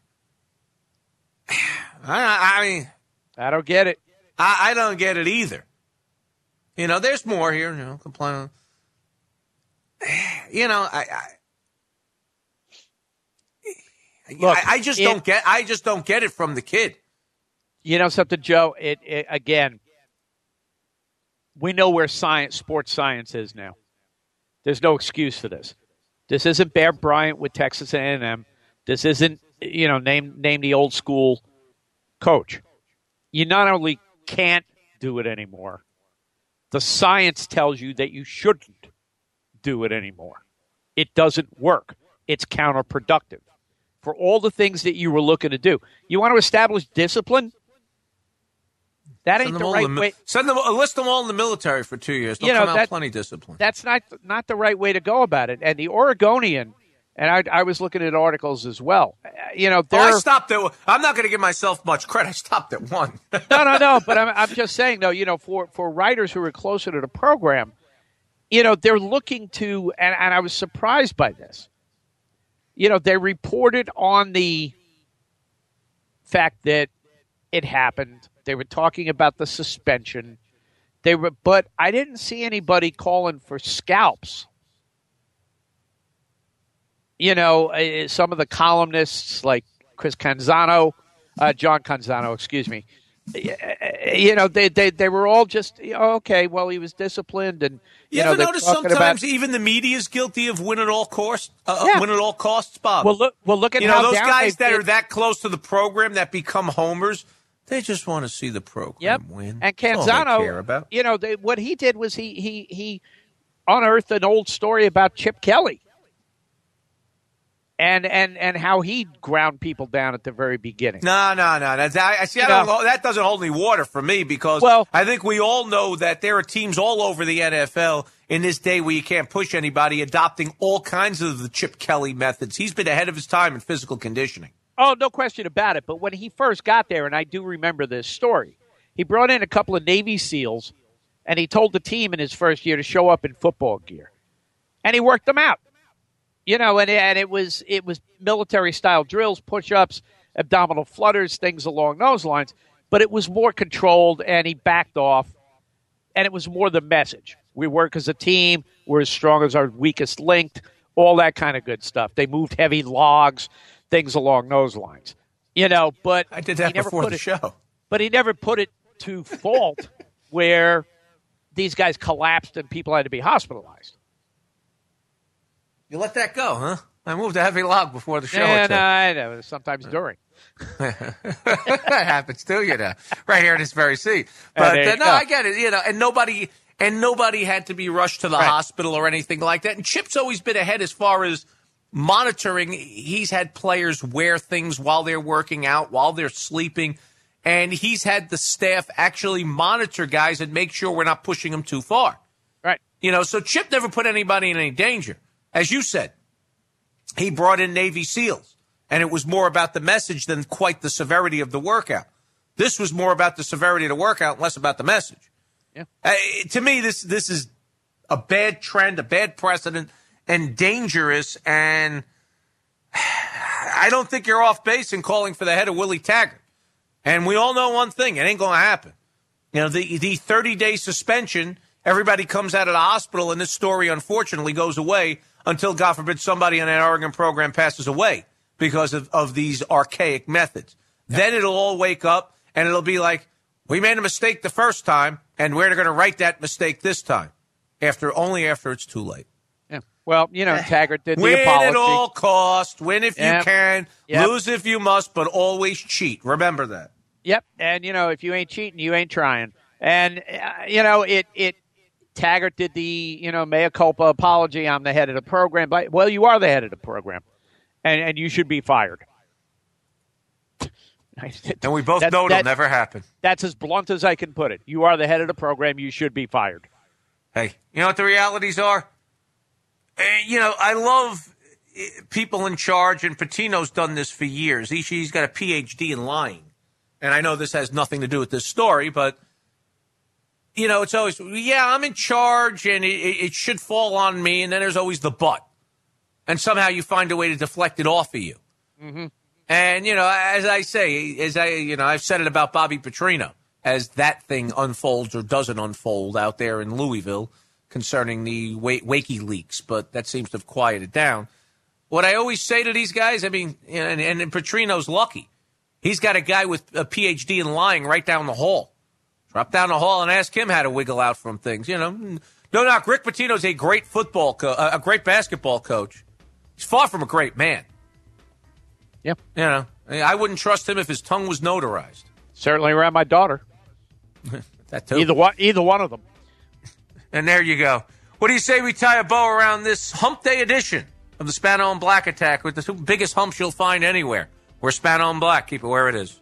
I, I mean... I don't get it. I, I don't get it either. You know, there's more here. You know, complain. You know, I, I, Look, I, I just it, don't get. I just don't get it from the kid. You know something, Joe? It, it again. We know where science, sports science is now. There's no excuse for this. This isn't Bear Bryant with Texas A and M. This isn't, you know, name name the old school coach. You not only can't do it anymore. The science tells you that you shouldn't do it anymore. It doesn't work. It's counterproductive for all the things that you were looking to do. You want to establish discipline? That ain't the right the, way. Send them, list them all in the military for two years. They'll you know, come that, out plenty disciplined. That's not not the right way to go about it. And the Oregonian, and I, I was looking at articles as well. You know, oh, I stopped at. I'm not going to give myself much credit. I stopped at one. no, no, no. But I'm, I'm just saying, though. You know, for for writers who are closer to the program, you know, they're looking to, and, and I was surprised by this. You know, they reported on the fact that it happened. They were talking about the suspension. They were, but I didn't see anybody calling for scalps. You know, uh, some of the columnists like Chris Canzano, uh, John Canzano, excuse me. You know, they, they they were all just, okay, well, he was disciplined. And, you, you know, ever notice sometimes about, even the media is guilty of win at all costs, uh, yeah. win at all costs, Bob? Well, look, well, look at you how know, those down guys that been. are that close to the program that become homers, they just want to see the program yep. win. And That's all they Canzano, care about. you know, they, what he did was he he he unearthed an old story about Chip Kelly. And, and and how he ground people down at the very beginning. No, no, no. That's, I, I see. I don't, that doesn't hold any water for me because well, I think we all know that there are teams all over the N F L in this day where you can't push anybody adopting all kinds of the Chip Kelly methods. He's been ahead of his time in physical conditioning. Oh, no question about it. But when he first got there, and I do remember this story, he brought in a couple of Navy SEALs, and he told the team in his first year to show up in football gear. And he worked them out. You know, and, and it was it was military-style drills, push-ups, abdominal flutters, things along those lines. But it was more controlled, and he backed off, and it was more the message. We work as a team. We're as strong as our weakest linked, all that kind of good stuff. They moved heavy logs, things along those lines. You know, but I did that he never before put the it, show. But he never put it to fault where these guys collapsed and people had to be hospitalized. You let that go, huh? I moved a heavy log before the show. Yeah, no, I know. Sometimes during. That happens too, you know, right here in this very seat. But uh, no, go. I get it, you know, and nobody and nobody had to be rushed to the right. hospital or anything like that. And Chip's always been ahead as far as monitoring. He's had players wear things while they're working out, while they're sleeping, and he's had the staff actually monitor guys and make sure we're not pushing them too far. Right. You know, so Chip never put anybody in any danger. As you said, he brought in Navy SEALs, and it was more about the message than quite the severity of the workout. This was more about the severity of the workout and less about the message. Yeah. Uh, to me, this this is a bad trend, a bad precedent, and dangerous, and I don't think you're off base in calling for the head of Willie Taggart. And we all know one thing, it ain't going to happen. You know, the the thirty-day suspension, everybody comes out of the hospital, and this story, unfortunately, goes away until, God forbid, somebody in that Oregon program passes away because of, of these archaic methods. Yeah. Then it'll all wake up, and it'll be like, we made a mistake the first time, and we're going to right that mistake this time, after only after it's too late. Yeah. Well, you know, Taggart did the win apology. Win at all costs, win if yep. you can, yep. lose if you must, but always cheat. Remember that. Yep, and, you know, if you ain't cheating, you ain't trying. And, uh, you know, it it – Taggart did the, you know, mea culpa apology. I'm the head of the program. But, well, you are the head of the program, and, and you should be fired. And we both that, know it'll that, never happen. That's as blunt as I can put it. You are the head of the program. You should be fired. Hey, you know what the realities are? Uh, you know, I love people in charge, and Pitino's done this for years. He, he's got a P H D in lying. And I know this has nothing to do with this story, but you know, it's always, yeah, I'm in charge, and it, it should fall on me, and then there's always the but. And somehow you find a way to deflect it off of you. Mm-hmm. And, you know, as I say, as I, you know, I've said it about Bobby Petrino, as that thing unfolds or doesn't unfold out there in Louisville concerning the WikiLeaks, but that seems to have quieted down. What I always say to these guys, I mean, and, and Petrino's lucky. He's got a guy with a P H D in lying right down the hall. Drop down the hall and ask him how to wiggle out from things. You know, no knock. Rick Pitino's a great football, co- uh, a great basketball coach. He's far from a great man. Yep. You know, I wouldn't trust him if his tongue was notarized. Certainly around my daughter. That too. Either one, either one of them. And there you go. What do you say we tie a bow around this Hump Day edition of the Spano and Black Attack with the two biggest humps you'll find anywhere? We're Spano and Black. Keep it where it is.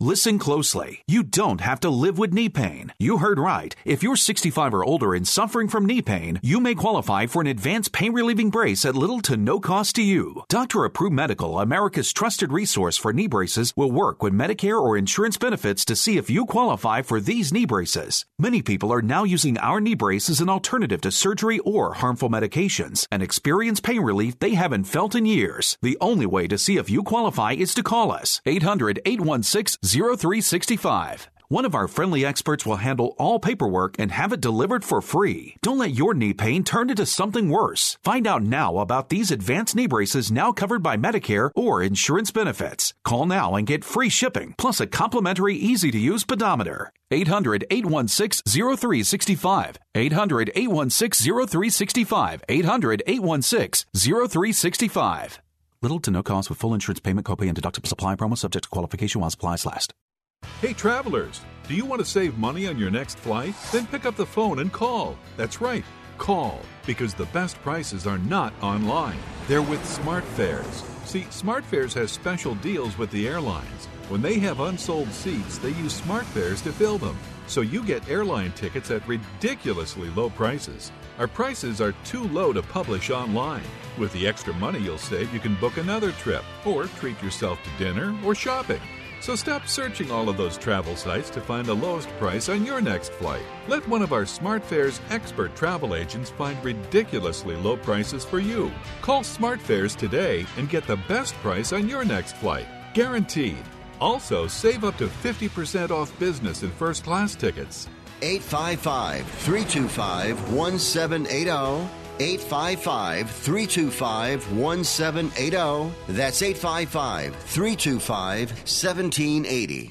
Listen closely. You don't have to live with knee pain. You heard right. If you're sixty-five or older and suffering from knee pain, you may qualify for an advanced pain-relieving brace at little to no cost to you. Doctor Approved Medical, America's trusted resource for knee braces, will work with Medicare or insurance benefits to see if you qualify for these knee braces. Many people are now using our knee brace as an alternative to surgery or harmful medications and experience pain relief they haven't felt in years. The only way to see if you qualify is to call us. eight hundred, eight one six, zero three six five. One of our friendly experts will handle all paperwork and have it delivered for free. Don't let your knee pain turn into something worse. Find out now about these advanced knee braces now covered by Medicare or insurance benefits. Call now and get free shipping, plus a complimentary easy-to-use pedometer. eight hundred, eight one six, zero three six five. eight hundred, eight one six, zero three six five. eight hundred, eight one six, zero three six five. Little to no cost with full insurance payment, copay, and deductible supply promo subject to qualification while supplies last. Hey travelers, do you want to save money on your next flight? Then pick up the phone and call. That's right, call, because the best prices are not online. They're with SmartFares. See, SmartFares has special deals with the airlines. When they have unsold seats, they use SmartFares to fill them. So you get airline tickets at ridiculously low prices. Our prices are too low to publish online. With the extra money you'll save, you can book another trip or treat yourself to dinner or shopping. So stop searching all of those travel sites to find the lowest price on your next flight. Let one of our SmartFares expert travel agents find ridiculously low prices for you. Call SmartFares today and get the best price on your next flight. Guaranteed. Also, save up to fifty percent off business and first class tickets. eight five five, three two five, one seven eight zero. eight five five, three two five, one seven eight zero. That's eight five five, three two five, one seven eight zero.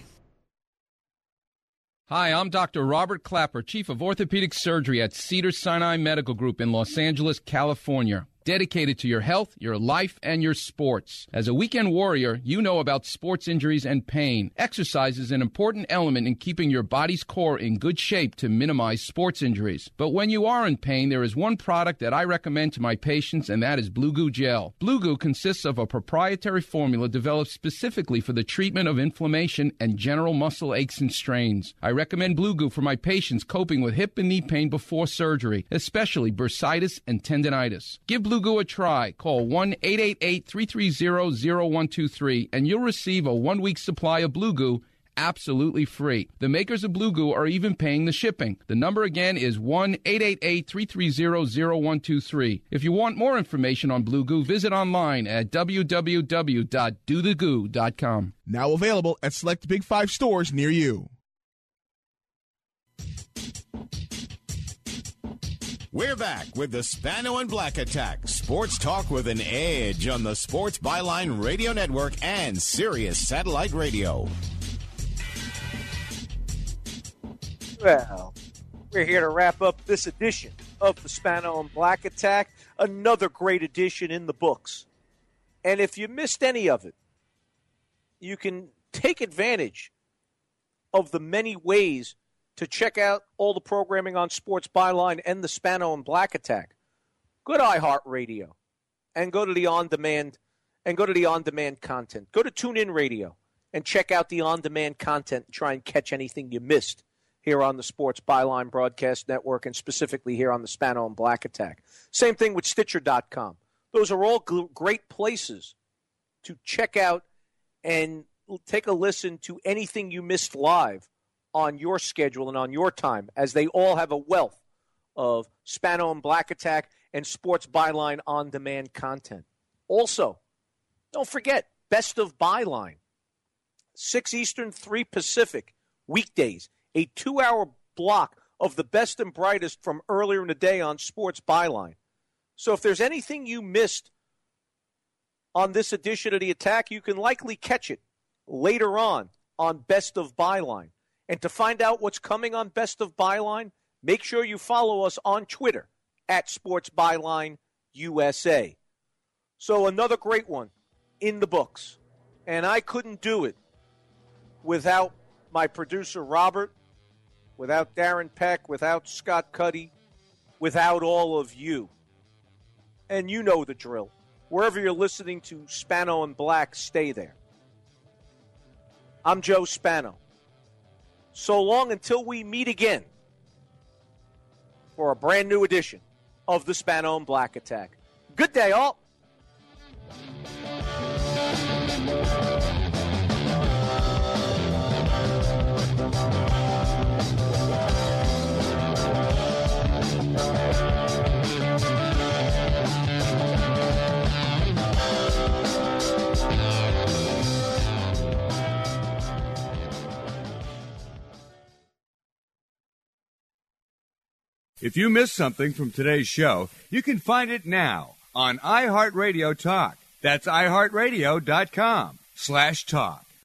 Hi, I'm Doctor Robert Clapper, Chief of Orthopedic Surgery at Cedars-Sinai Medical Group in Los Angeles, California. Dedicated to your health, your life, and your sports. As a weekend warrior, you know about sports injuries and pain. Exercise is an important element in keeping your body's core in good shape to minimize sports injuries. But when you are in pain, there is one product that I recommend to my patients, and that is Blue Goo Gel. Blue Goo consists of a proprietary formula developed specifically for the treatment of inflammation and general muscle aches and strains. I recommend Blue Goo for my patients coping with hip and knee pain before surgery, especially bursitis and tendinitis. Give Blue Goo a try. Call one eight eight eight, three three zero, zero one two three and you'll receive a one-week supply of Blue Goo absolutely free. The makers of Blue Goo are even paying the shipping. The number again is one eight eight eight, three three zero, zero one two three. If you want more information on Blue Goo, visit online at w w w dot do the goo dot com. Now available at select Big Five stores near you. We're back with the Spano and Black Attack. Sports talk with an edge on the Sports Byline Radio Network and Sirius Satellite Radio. Well, we're here to wrap up this edition of the Spano and Black Attack. Another great edition in the books. And if you missed any of it, you can take advantage of the many ways to check out all the programming on Sports Byline and the Spano and Black Attack. Go to iHeartRadio and go to the on-demand and go to the on-demand content. Go to TuneIn Radio and check out the on-demand content and try and catch anything you missed here on the Sports Byline Broadcast Network and specifically here on the Spano and Black Attack. Same thing with Stitcher dot com. Those are all g- great places to check out and take a listen to anything you missed live on your schedule and on your time, as they all have a wealth of Spano and Black Attack and Sports Byline on-demand content. Also, don't forget, Best of Byline, six Eastern, three Pacific, weekdays, a two-hour block of the best and brightest from earlier in the day on Sports Byline. So if there's anything you missed on this edition of The Attack, you can likely catch it later on on Best of Byline. And to find out what's coming on Best of Byline, make sure you follow us on Twitter at Sports Byline U S A. So another great one in the books. And I couldn't do it without my producer, Robert, without Darren Peck, without Scott Cuddy, without all of you. And you know the drill. Wherever you're listening to Spano and Black, stay there. I'm Joe Spano. So long until we meet again for a brand new edition of the Spano and Black Attack. Good day, all. If you missed something from today's show, you can find it now on iHeartRadio Talk. That's iHeartRadio.com slash talk.